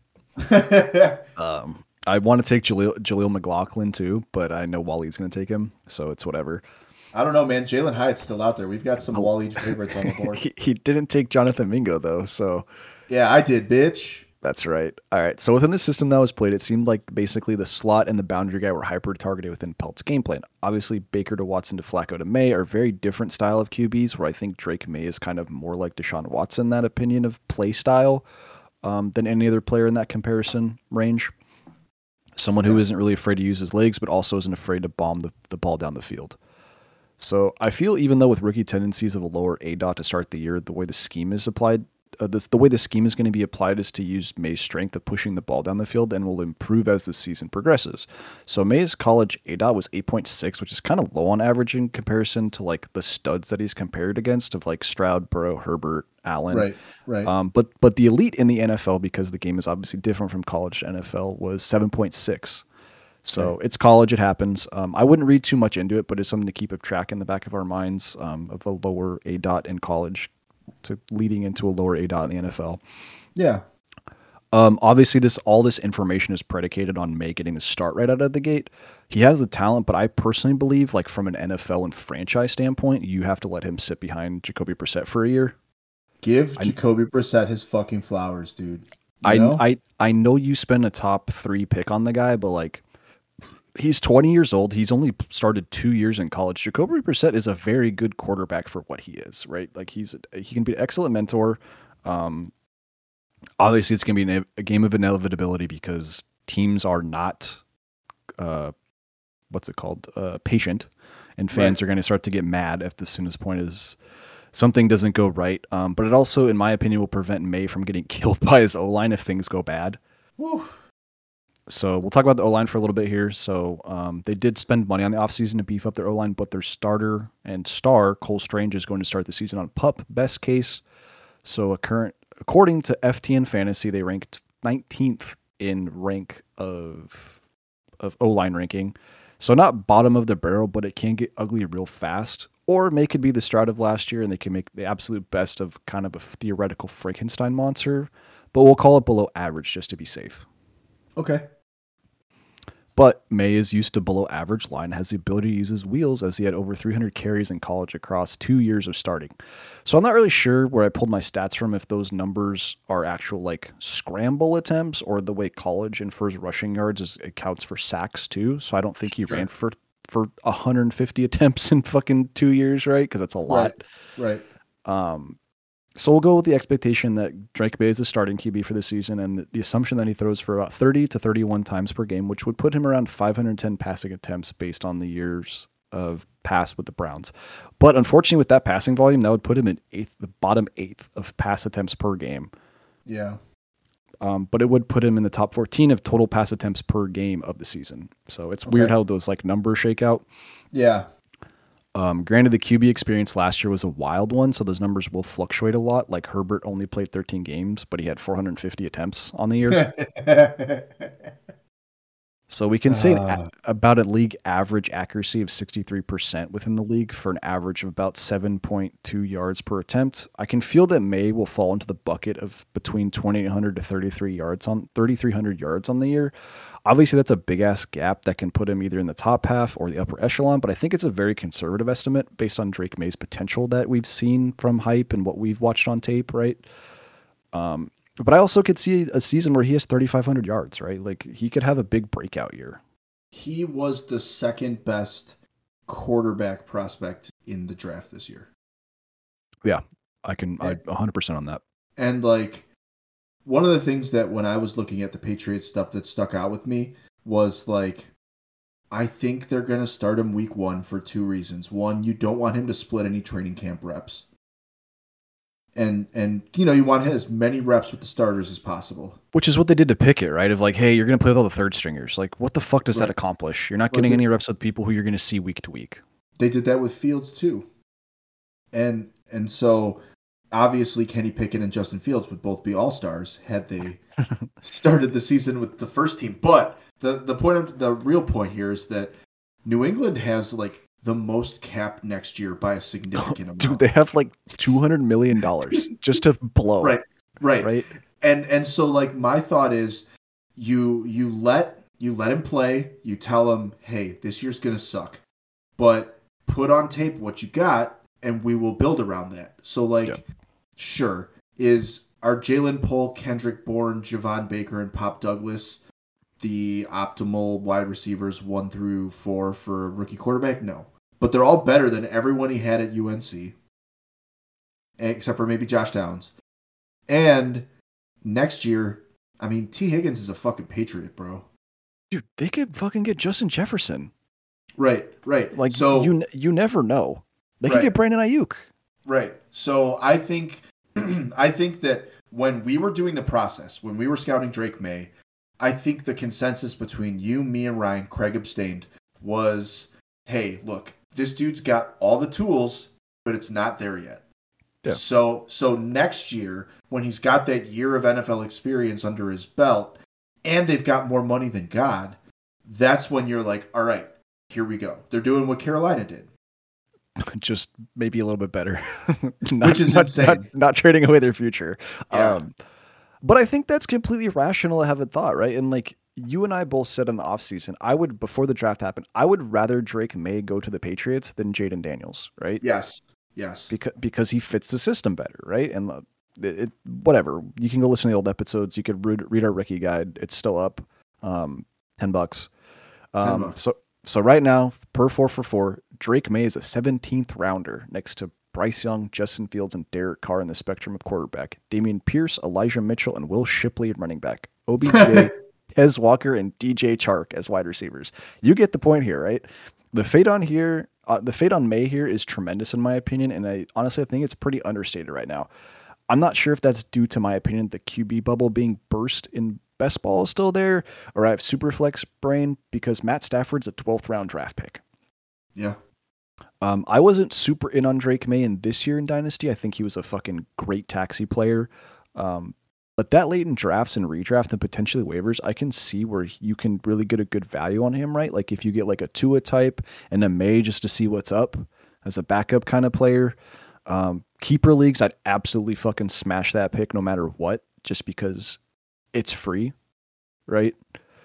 C: um, I want to take Jaleel, Jaleel McLaughlin too, but I know Wally's going to take him, so it's whatever.
B: I don't know, man. Jalen Hyatt's still out there. We've got some oh. Wally favorites on the board.
C: he, he didn't take Jonathan Mingo though, so
B: yeah, I did, bitch.
C: That's right. All right. So within the system that was played, it seemed like basically the slot and the boundary guy were hyper targeted within Pelt's game plan. Obviously, Baker to Watson to Flacco to May are very different style of Q Bs. Where I think Drake May is kind of more like Deshaun Watson, that opinion of play style. Um, than any other player in that comparison range. Someone who isn't really afraid to use his legs, but also isn't afraid to bomb the, the ball down the field. So I feel even though with rookie tendencies of a lower A D O T to start the year, the way the scheme is applied, uh, the, the way the scheme is going to be applied is to use May's strength of pushing the ball down the field and will improve as the season progresses. So May's college A D O T was eight point six, which is kind of low on average in comparison to like the studs that he's compared against of like Stroud, Burrow, Herbert, Allen.
B: Right, right.
C: Um, but but the elite in the N F L, because the game is obviously different from college to N F L, was seven point six. So okay. It's college, it happens. Um, I wouldn't read too much into it, but it's something to keep a track in the back of our minds um, of a lower A D O T in college to leading into a lower A D O T in the N F L.
B: Yeah.
C: Um, obviously, this all this information is predicated on May getting the start right out of the gate. He has the talent, but I personally believe, like from an N F L and franchise standpoint, you have to let him sit behind Jacoby Brissett for a year.
B: Give Jacoby I, Brissett his fucking flowers, dude. You
C: I
B: know?
C: I I know you spend a top three pick on the guy, but like he's twenty years old. He's only started two years in college. Jacoby Brissett is a very good quarterback for what he is, right? Like he's he can be an excellent mentor. Um, obviously, it's going to be an, a game of inevitability because teams are not, uh, what's it called, uh, patient, and fans right. are going to start to get mad if the soonest point is. Something doesn't go right, um, but it also, in my opinion, will prevent May from getting killed by his O-line if things go bad.
B: Woo.
C: So we'll talk about the O-line for a little bit here. So um, they did spend money on the offseason to beef up their O-line, but their starter and star, Cole Strange, is going to start the season on PUP, best case. So a current, according to F T N Fantasy, they ranked nineteenth in rank of of O-line ranking. So not bottom of the barrel, but it can get ugly real fast. Or May could be the Stroud of last year, and they can make the absolute best of kind of a theoretical Frankenstein monster. But we'll call it below average just to be safe.
B: Okay.
C: But May is used to below average line, has the ability to use his wheels as he had over three hundred carries in college across two years of starting. So I'm not really sure where I pulled my stats from, if those numbers are actual like scramble attempts or the way college infers rushing yards is, it counts for sacks too. So I don't think he
B: Sure.
C: ran for for one hundred fifty attempts in fucking two years, right? Because that's a lot.
B: Right.
C: Right. Um, So we'll go with the expectation that Drake May is the starting Q B for the season, and the, the assumption that he throws for about thirty to thirty-one times per game, which would put him around five hundred ten passing attempts based on the years of pass with the Browns. But unfortunately, with that passing volume, that would put him in eighth, the bottom eighth of pass attempts per game.
B: Yeah.
C: Um, but it would put him in the top fourteen of total pass attempts per game of the season. So it's
B: Okay.
C: weird how those like numbers shake out.
B: Yeah.
C: Um, granted, the Q B experience last year was a wild one, so those numbers will fluctuate a lot. Like Herbert only played thirteen games, but he had four hundred fifty attempts on the year. So we can say an
B: Uh.
C: a- about a league average accuracy of sixty-three percent within the league for an average of about seven point two yards per attempt. I can feel that May will fall into the bucket of between twenty-eight hundred to thirty-three yards on thirty-three hundred yards on the year. Obviously, that's a big ass gap that can put him either in the top half or the upper echelon, but I think it's a very conservative estimate based on Drake May's potential that we've seen from hype and what we've watched on tape, right? Um, but I also could see a season where he has thirty-five hundred yards, right? Like he could have a big breakout year.
B: He was the second best quarterback prospect in the draft this year.
C: Yeah, I can, I one hundred percent on that.
B: And like, one of the things that when I was looking at the Patriots stuff that stuck out with me was like, I think they're going to start him week one for two reasons. One, you don't want him to split any training camp reps. And, and you know, you want as many reps with the starters as possible.
C: Which is what they did to Pickett, right? Of like, hey, you're going to play with all the third stringers. Like, what the fuck does
B: Right.
C: that accomplish? You're not
B: But
C: getting
B: they-
C: any reps with people who you're going to see week to week.
B: They did that with Fields too. And and so obviously Kenny Pickett and Justin Fields would both be all-stars had they started the season with the first team. But the the point of the real point here is that New England has like the most cap next year by a significant amount.
C: Dude, they have like two hundred million dollars just to blow.
B: Right. Right.
C: Right.
B: And and so like my thought is you you let you let him play, you tell him, "Hey, this year's going to suck." But put on tape what you got and we will build around that. So like
C: Yeah.
B: sure, is are Jalen Poole, Kendrick Bourne, Javon Baker, and Pop Douglas the optimal wide receivers one through four for a rookie quarterback? No. But they're all better than everyone he had at U N C. Except for maybe Josh Downs. And next year, I mean, T. Higgins is a fucking Patriot, bro.
C: Dude, they could fucking get Justin Jefferson.
B: Right, right.
C: Like,
B: so
C: you you never know. They could
B: Right.
C: get Brandon Ayuk.
B: Right. So I think I think that when we were doing the process, when we were scouting Drake May, I think the consensus between you, me, and Ryan, Craig abstained, was, hey, look, this dude's got all the tools, but it's not there yet.
C: Yeah.
B: So so next year, when he's got that year of N F L experience under his belt, and they've got more money than God, that's when you're like, all right, here we go. They're doing what Carolina did.
C: Just maybe a little bit better. not,
B: Which is
C: not,
B: insane.
C: Not, not trading away their future.
B: Yeah.
C: Um, but I think that's completely rational to have a thought, right? And like you and I both said in the offseason, I would, before the draft happened, I would rather Drake May go to the Patriots than Jaden Daniels, right?
B: Yes. Yes.
C: Because because he fits the system better, right? And uh, it, it, whatever, you can go listen to the old episodes. You could read, read our Ricky guide. It's still up, um, ten bucks. Um,
B: ten bucks.
C: So so right now, per four for four, Drake May is a seventeenth rounder next to Bryce Young, Justin Fields, and Derek Carr in the spectrum of quarterback. Damian Pierce, Elijah Mitchell, and Will Shipley at running back. O B J, Tez Walker, and D J Chark as wide receivers. You get the point here, right? The fate on here, uh, the fate on May here is tremendous in my opinion, and I honestly think it's pretty understated right now. I'm not sure if that's due to my opinion the Q B bubble being burst in best ball is still there, or I have super flex brain because Matt Stafford's a twelfth round draft pick.
B: Yeah.
C: Um, I wasn't super in on Drake May in this year in Dynasty. I think he was a fucking great taxi player. Um, but that late in drafts and redraft and potentially waivers, I can see where you can really get a good value on him, right? Like if you get like a Tua type and a May just to see what's up as a backup kind of player. Um, keeper leagues, I'd absolutely fucking smash that pick no matter what, just because it's free, right?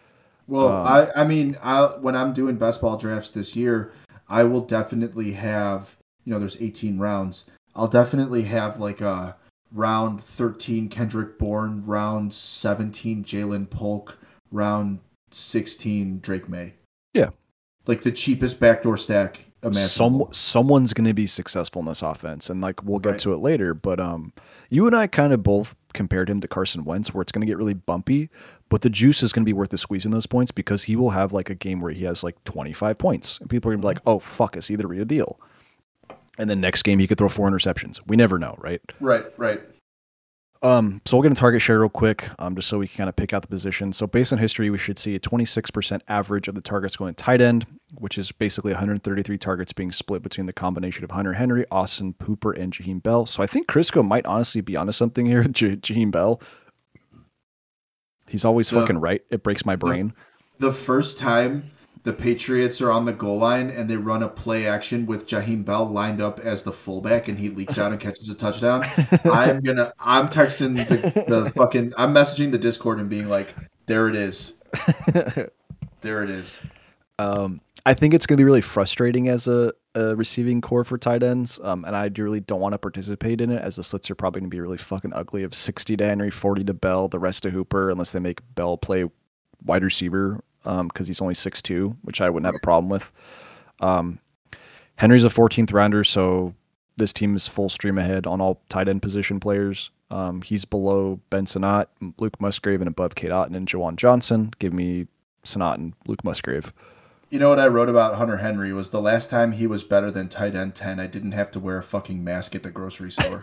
B: Well,
C: Um,
B: I, I mean, I when I'm doing best ball drafts this year, I will definitely have, you know, there's eighteen rounds. I'll definitely have like a round thirteen Kendrick Bourne, round seventeen Jalen Polk, round sixteen Drake May.
C: yeah,
B: Like the cheapest backdoor stack
C: some
B: imaginable.
C: someone's going to be successful in this offense, and like we'll get
B: Right.
C: to it later. But um, you and I kind of both compared him to Carson Wentz, where it's going to get really bumpy, but the juice is going to be worth the squeezing those points because he will have like a game where he has like twenty-five points, and people are going to be like, "Oh fuck, is he the real deal?" And then next game he could throw four interceptions. We never know, right?
B: Right, right.
C: Um, so we'll get into target share real quick, um, just so we can kind of pick out the position. So based on history, we should see a twenty-six percent average of the targets going tight end, which is basically one hundred thirty-three targets being split between the combination of Hunter Henry, Austin Hooper, and Jaheim Bell. So I think Crisco might honestly be onto something here with J- Jaheim Bell. He's always
B: The,
C: fucking right. It breaks my brain.
B: The, the first time the Patriots are on the goal line and they run a play action with Jaheim Bell lined up as the fullback and he leaks out and catches a touchdown, I'm gonna I'm texting the, the fucking I'm messaging the Discord and being like, there it is. There it is.
C: Um, I think it's going to be really frustrating as a, a receiving core for tight ends, um, and I do really don't want to participate in it as the slits are probably going to be really fucking ugly of sixty to Henry, forty to Bell, the rest to Hooper, unless they make Bell play wide receiver because um, he's only six two, which I wouldn't have a problem with. Um, Henry's a fourteenth rounder, so this team is full stream ahead on all tight end position players. Um, he's below Ben Sinnott, Luke Musgrave, and above Kate Otten and Jawan Johnson. Give me Sinnott and Luke Musgrave.
B: You know what I wrote about Hunter Henry was the last time he was better than tight end ten, I didn't have to wear a fucking mask at the grocery store.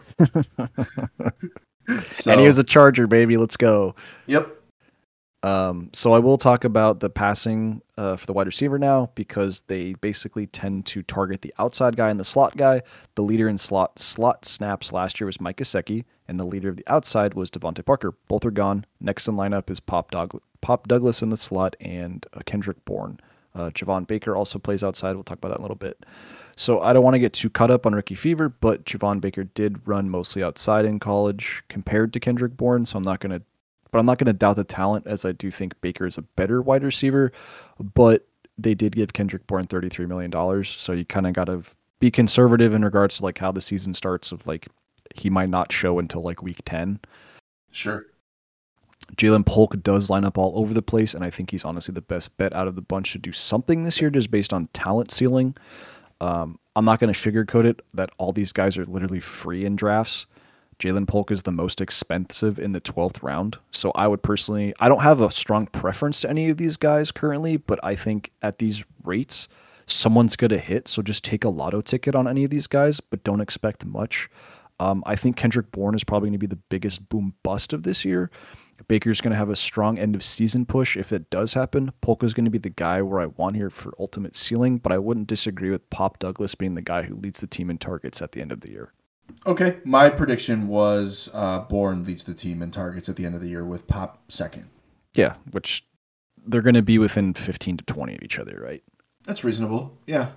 B: So,
C: and he was a Charger, baby. Let's go.
B: Yep.
C: Um, so I will talk about the passing uh, for the wide receiver now because they basically tend to target the outside guy and the slot guy. The leader in slot slot snaps last year was Mike Gesicki, and the leader of the outside was Devontae Parker. Both are gone. Next in lineup is Pop, Doug- Pop Douglas in the slot and uh, Kendrick Bourne. Uh, Javon Baker also plays outside. We'll talk about that in a little bit. So I don't want to get too caught up on rookie fever, but Javon Baker did run mostly outside in college compared to Kendrick Bourne, so I'm not going to But I'm not going to doubt the talent, as I do think Baker is a better wide receiver. But they did give Kendrick Bourne thirty-three million dollars, so you kind of got to be conservative in regards to like how the season starts. Of like he might not show until like week ten.
B: Sure.
C: Jalen Polk does line up all over the place, and I think he's honestly the best bet out of the bunch to do something this year, just based on talent ceiling. Um, I'm not going to sugarcoat it that all these guys are literally free in drafts. Jalen Polk is the most expensive in the twelfth round. So I would personally, I don't have a strong preference to any of these guys currently, but I think at these rates, someone's going to hit. So just take a lotto ticket on any of these guys, but don't expect much. Um, I think Kendrick Bourne is probably going to be the biggest boom bust of this year. Baker's going to have a strong end of season push if it does happen. Polka's going to be the guy where I want here for ultimate ceiling, but I wouldn't disagree with Pop Douglas being the guy who leads the team in targets at the end of the year.
B: Okay, my prediction was uh, Bourne leads the team in targets at the end of the year with Pop second.
C: Yeah, which they're going to be within fifteen to twenty of each other, right?
B: That's reasonable. Yeah.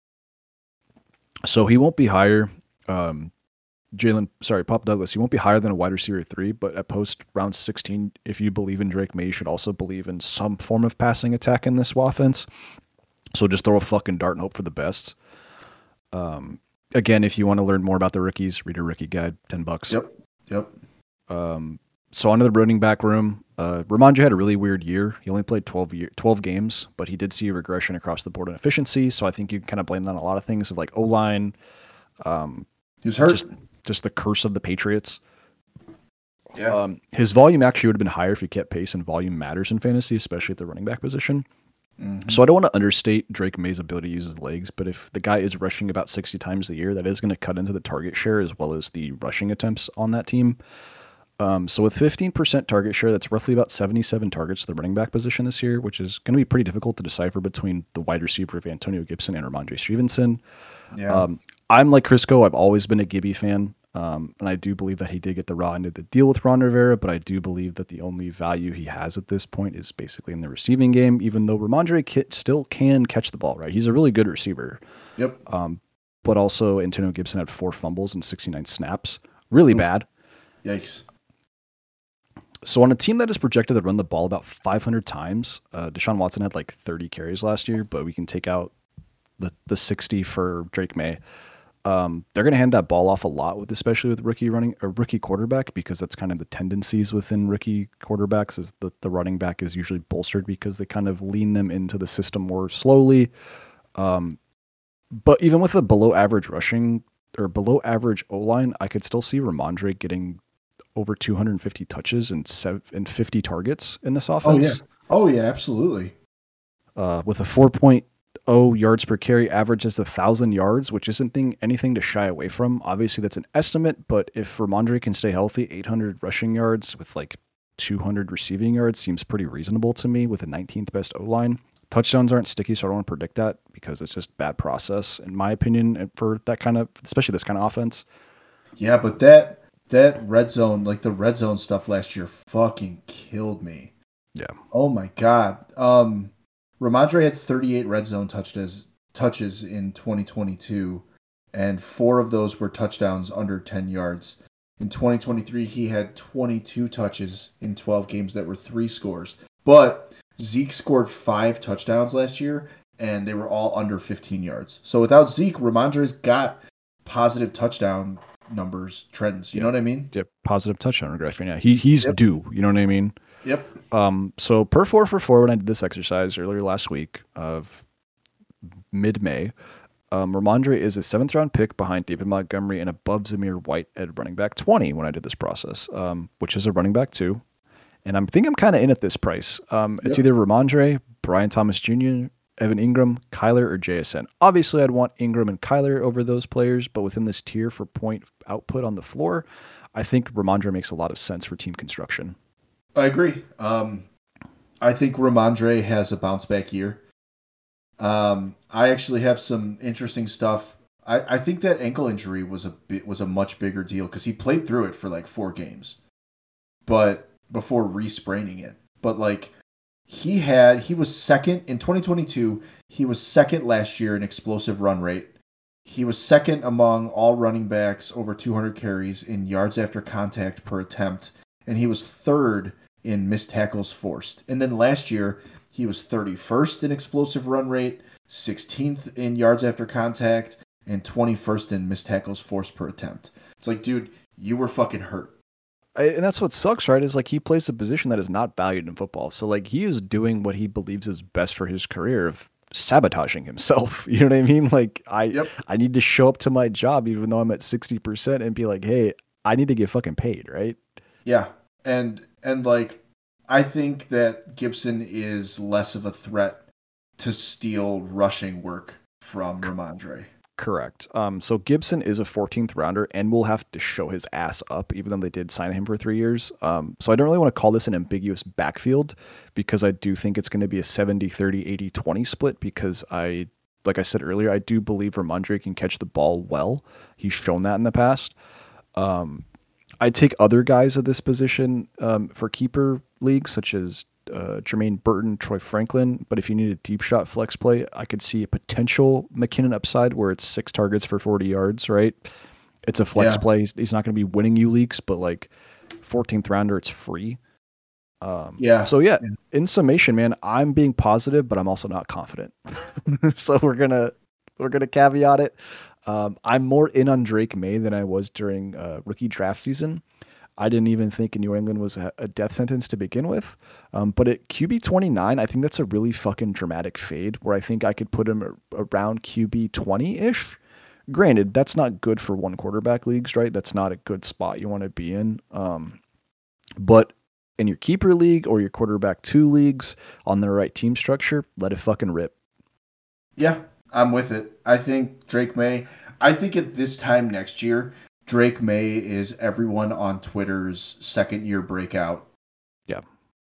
C: So he won't be higher. Um, Jalen, sorry, Pop Douglas, he won't be higher than a wide receiver three, but at post round sixteen, if you believe in Drake May, you should also believe in some form of passing attack in this offense. So just throw a fucking dart and hope for the best. Um, again, if you want to learn more about the rookies, read a rookie guide, ten bucks.
B: Yep. Yep.
C: Um, so onto the running back room. Uh, Ramondre had a really weird year. He only played twelve, year, twelve games, but he did see a regression across the board in efficiency. So I think you can kind of blame that on a lot of things of like O-line. Um,
B: he was hurt.
C: Just, just the curse of the Patriots.
B: Yeah.
C: Um, his volume actually would have been higher if he kept pace, and volume matters in fantasy, especially at the running back position. Mm-hmm. So I don't want to understate Drake May's ability to use his legs, but if the guy is rushing about sixty times a year, that is going to cut into the target share as well as the rushing attempts on that team. Um, so with fifteen percent target share, that's roughly about seventy-seven targets to the running back position this year, which is going to be pretty difficult to decipher between the wide receiver of Antonio Gibson and Ramondre Stevenson.
B: Yeah.
C: Um, I'm like Crisco. I've always been a Gibby fan. Um, and I do believe that he did get the raw end of the deal with Ron Rivera, but I do believe that the only value he has at this point is basically in the receiving game, even though Ramondre Kit still can catch the ball, right? He's a really good receiver.
B: Yep.
C: Um, but also Antonio Gibson had four fumbles and sixty-nine snaps. Really
B: Oof.
C: bad.
B: Yikes.
C: So on a team that is projected to run the ball about five hundred times, uh, Deshaun Watson had like thirty carries last year, but we can take out the the sixty for Drake May. Um, they're going to hand that ball off a lot with, especially with rookie running a rookie quarterback, because that's kind of the tendencies within rookie quarterbacks is that the running back is usually bolstered because they kind of lean them into the system more slowly. Um, but even with a below average rushing or below average O-line, I could still see Ramondre getting over two hundred fifty touches and seven, and fifty targets in this offense.
B: Oh yeah. Oh yeah, absolutely.
C: Uh, with a four point oh yards per carry, averages a thousand yards, which isn't thing, anything to shy away from. Obviously, that's an estimate, but if Ramondre can stay healthy, eight hundred rushing yards with like two hundred receiving yards seems pretty reasonable to me with the nineteenth best O-line. Touchdowns aren't sticky, so I don't want to predict that because it's just bad process, in my opinion, for that kind of, especially this kind of offense.
B: Yeah, but that that red zone, like the red zone stuff last year, fucking killed me.
C: Yeah.
B: Oh my god. Um. Ramondre had thirty-eight red zone touches touches in twenty twenty-two, and four of those were touchdowns under ten yards. In twenty twenty-three, he had twenty-two touches in twelve games that were three scores. But Zeke scored five touchdowns last year, and they were all under fifteen yards. So without Zeke, Ramondre's got positive touchdown numbers, trends. You
C: yep.
B: know what I mean?
C: Yep. Positive touchdown regression. Yeah. He, he's yep. due. You know what I mean?
B: Yep.
C: Um, so per four for four, when I did this exercise earlier last week of mid-May, um, Ramondre is a seventh round pick behind David Montgomery and above Zamir White at running back twenty when I did this process, um, which is a running back two. And I think I'm kind of in at this price. Um, it's yep. either Ramondre, Brian Thomas Junior, Evan Ingram, Kyler, or J S N. Obviously, I'd want Ingram and Kyler over those players, but within this tier for point output on the floor, I think Ramondre makes a lot of sense for team construction.
B: I agree. Um, I think Ramondre has a bounce back year. Um, I actually have some interesting stuff. I, I think that ankle injury was a bit, was a much bigger deal because he played through it for like four games, but before re-spraining it. But like he had, he was second in twenty twenty-two. He was second last year in explosive run rate. He was second among all running backs over two hundred carries in yards after contact per attempt, and he was third in missed tackles forced. And then last year, he was thirty-first in explosive run rate, sixteenth in yards after contact, and twenty-first in missed tackles forced per attempt. It's like, dude, you were fucking hurt.
C: I, and that's what sucks, right? Is like he plays a position that is not valued in football. So like he is doing what he believes is best for his career of sabotaging himself. You know what I mean? Like I, yep. I need to show up to my job even though I'm at sixty percent and be like, hey, I need to get fucking paid, right?
B: Yeah. And and like I think that Gibson is less of a threat to steal rushing work from Ramondre.
C: Correct. Um, so Gibson is a fourteenth rounder and will have to show his ass up, even though they did sign him for three years. Um, so I don't really want to call this an ambiguous backfield because I do think it's going to be a seventy thirty, eighty twenty split because I, like I said earlier, I do believe Ramondre can catch the ball well. He's shown that in the past. Um, I'd take other guys at this position um, for keeper leagues, such as uh, Jermaine Burton, Troy Franklin. But if you need a deep shot flex play, I could see a potential McKinnon upside where it's six targets for forty yards, right? It's a flex yeah. play. He's, he's not going to be winning you leagues, but like fourteenth rounder, it's free. Um, yeah. So yeah, in summation, man, I'm being positive, but I'm also not confident. So we're gonna we're gonna caveat it. Um, I'm more in on Drake May than I was during uh, rookie draft season. I didn't even think New England was a, a death sentence to begin with. Um, but at Q B twenty-nine, I think that's a really fucking dramatic fade where I think I could put him around Q B twenty-ish. Granted, that's not good for one quarterback leagues, right? That's not a good spot you want to be in. Um, but in your keeper league or your quarterback two leagues on the right team structure, let it fucking rip.
B: Yeah. I'm with it. I think Drake May, I think at this time next year, Drake May is everyone on Twitter's second year breakout.
C: Yeah.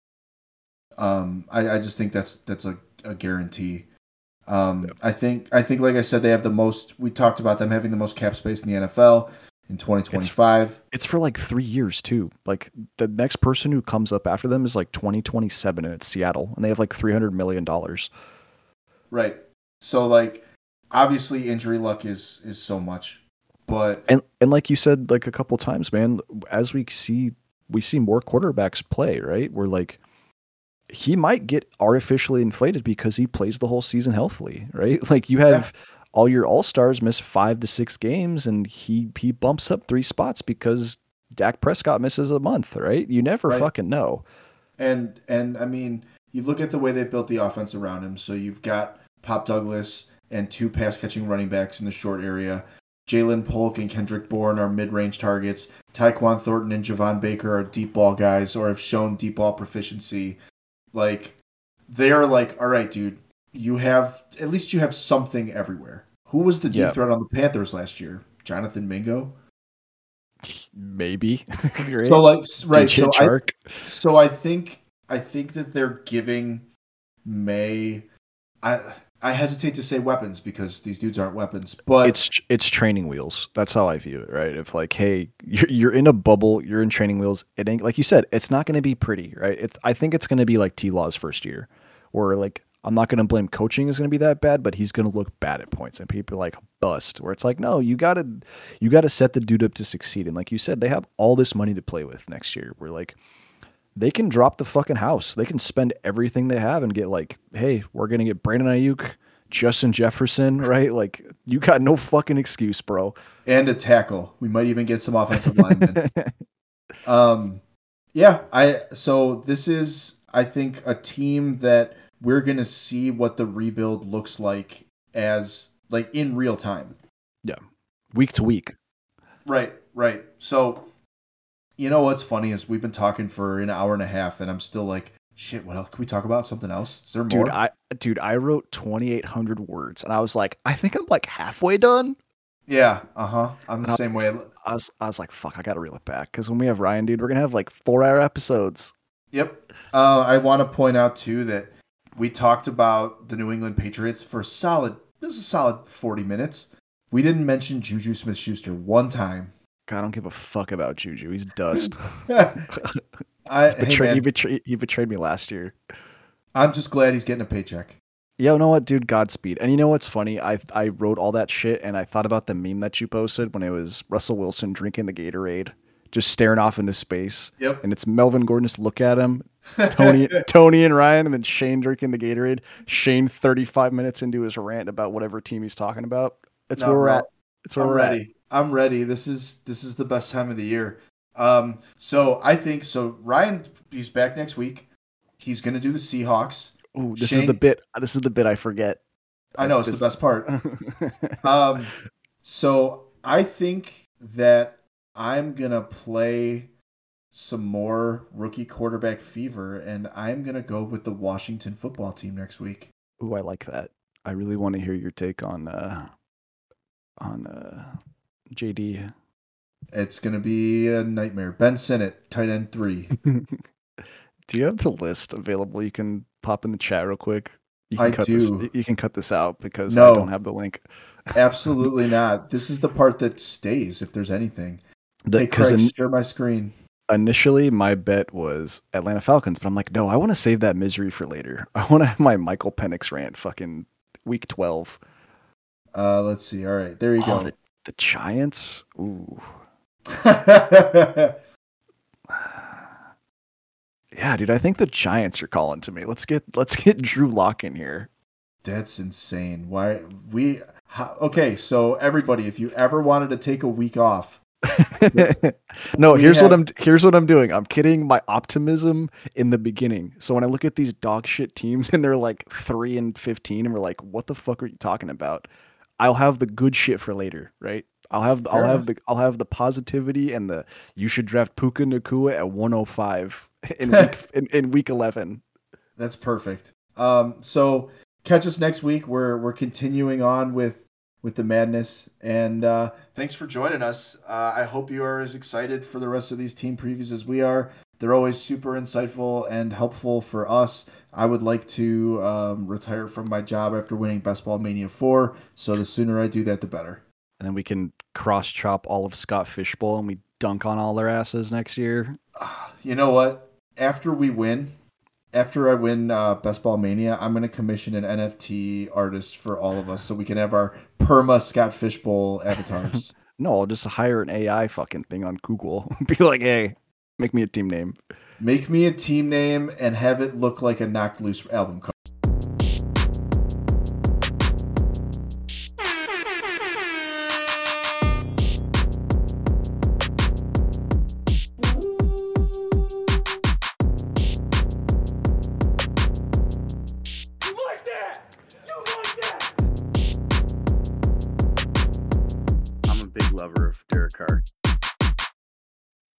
B: Um, I, I just think that's that's a, a guarantee. Um, yep. I think I think like I said, they have the most. We talked about them having the most cap space in the N F L in twenty twenty-five.
C: It's, it's for like three years too. Like the next person who comes up after them is like twenty twenty-seven, and it's Seattle, and they have like three hundred million dollars.
B: Right. So like, obviously, injury luck is is so much, but
C: and and like you said, like a couple times, man, as we see we see more quarterbacks play, right? We're like, he might get artificially inflated because he plays the whole season healthily, right? Like you
B: Yeah.
C: have all your all-stars miss five to six games and he he bumps up three spots because Dak Prescott misses a month, right? You never
B: Right.
C: fucking know.
B: And and I mean, you look at the way they built the offense around him. So you've got Pop Douglas and two pass catching running backs in the short area. Jalen Polk and Kendrick Bourne are mid range targets. Tyquan Thornton and Javon Baker are deep ball guys or have shown deep ball proficiency. Like they are like, all right, dude, you have at least you have something everywhere. Who was the deep
C: Yeah,
B: threat on the Panthers last year? Jonathan Mingo?
C: maybe.
B: So
C: Right?
B: like right,
C: D J
B: so I
C: Chark.
B: so I think I think that they're giving May I I hesitate to say weapons because these dudes aren't weapons, but
C: It's it's training wheels. That's how I view it, right? If like, hey, you're you're in a bubble, you're in training wheels. It ain't like you said. It's not going to be pretty, right? It's I think it's going to be like T Law's first year, or like I'm not going to blame coaching is going to be that bad, but he's going to look bad at points, and people are like bust. Where it's like, no, you gotta you gotta set the dude up to succeed. And like you said, they have all this money to play with next year. We're like, they can drop the fucking house. They can spend everything they have and get like, hey, we're gonna get Brandon Ayuk, Justin Jefferson, right? Like, you got no fucking excuse, bro.
B: and a tackle. We might even get some offensive linemen. Um, yeah, I so this is I think a team that we're gonna see what the rebuild looks like as like in real time.
C: Yeah, week to week,
B: Right, right. So you know what's funny is we've been talking for an hour and a half, and I'm still like, shit. What else? Can we talk about something else? Is there
C: dude.
B: more?
C: I dude, I wrote twenty-eight hundred words, and I was like, I think I'm like halfway done.
B: Yeah. Uh huh. I'm the
C: And I,
B: same way.
C: I was, I was like, fuck, I gotta reel it back because when we have Ryan, dude, we're gonna have like four hour episodes.
B: Yep. Uh, I want to point out too that we talked about the New England Patriots for a solid. This is a solid forty minutes. We didn't mention Juju Smith-Schuster one time.
C: God, I don't give a fuck about Juju. He's dust.
B: I
C: he,
B: hey
C: betrayed, he,
B: man,
C: betrayed, he betrayed me last year.
B: I'm just glad he's getting a paycheck.
C: Yeah, you know what, dude? Godspeed. And you know what's funny? I I wrote all that shit, and I thought about the meme that you posted when it was Russell Wilson drinking the Gatorade, just staring off into space,
B: Yep.
C: and it's Melvin Gordon just look at him, Tony, Tony and Ryan, and then Shane drinking the Gatorade. Shane thirty-five minutes into his rant about whatever team he's talking about. That's
B: No,
C: where we're
B: bro.
C: at. That's where
B: I'm
C: we're at.
B: ready. I'm ready. This is this is the best time of the year. Um, so I think so. Ryan, he's back next week. He's gonna do the Seahawks.
C: Ooh, this
B: Shane,
C: is the bit. This is the bit I forget.
B: I know it's
C: This-
B: the best part. Um, so I think that I'm gonna play some more rookie quarterback fever, and I'm gonna go with the Washington football team next week.
C: Ooh, I like that. I really want to hear your take on uh on uh J D.
B: It's gonna be a nightmare. Ben Sinnott, tight end three.
C: Do you have the list available? You can pop in the chat real quick. You can
B: I
C: cut
B: do.
C: this. You can cut this out because
B: No.
C: I don't have the link.
B: Absolutely not. This is the part that stays, if there's anything. Hey,
C: Because
B: Craig,
C: in,
B: share my screen.
C: initially my bet was Atlanta Falcons, but I'm like, no, I want to save that misery for later. I want to have my Michael Penix rant fucking week twelve.
B: Uh, let's see. All right, there you
C: Oh,
B: go.
C: the, the Giants. Ooh, yeah, dude. I think the Giants are calling to me. Let's get let's get Drew Lock in here.
B: That's insane. Why we? How, okay, so everybody, if you ever wanted to take a week off,
C: No,
B: We
C: here's what
B: have-
C: I'm here's what I'm doing. I'm kidding my optimism in the beginning. So when I look at these dog shit teams and they're like three and fifteen, and we're like, what the fuck are you talking about? I'll have the good shit for later, right? I'll have I'll
B: Fair
C: have the I'll have the positivity and the you should draft Puka Nakua at one oh five in week in, in week eleven.
B: that's perfect. Um, so catch us next week. We're we're continuing on with with the madness, and uh, thanks for joining us. Uh, I hope you are as excited for the rest of these team previews as we are. They're always super insightful and helpful for us. I would like to um, retire from my job after winning Best Ball Mania four, so the sooner I do that, the better.
C: And then we can cross chop all of Scott Fishbowl and we dunk on all their asses next year.
B: You know what? After we win, after I win uh, Best Ball Mania, I'm going to commission an N F T artist for all of us so we can have our perma Scott Fishbowl avatars.
C: No, I'll just hire an A I fucking thing on Google. Be like, hey, Make me a team name.
B: Make me a team name and have it look like a Knocked Loose album cover.
A: I'm a big lover of Derek Carr.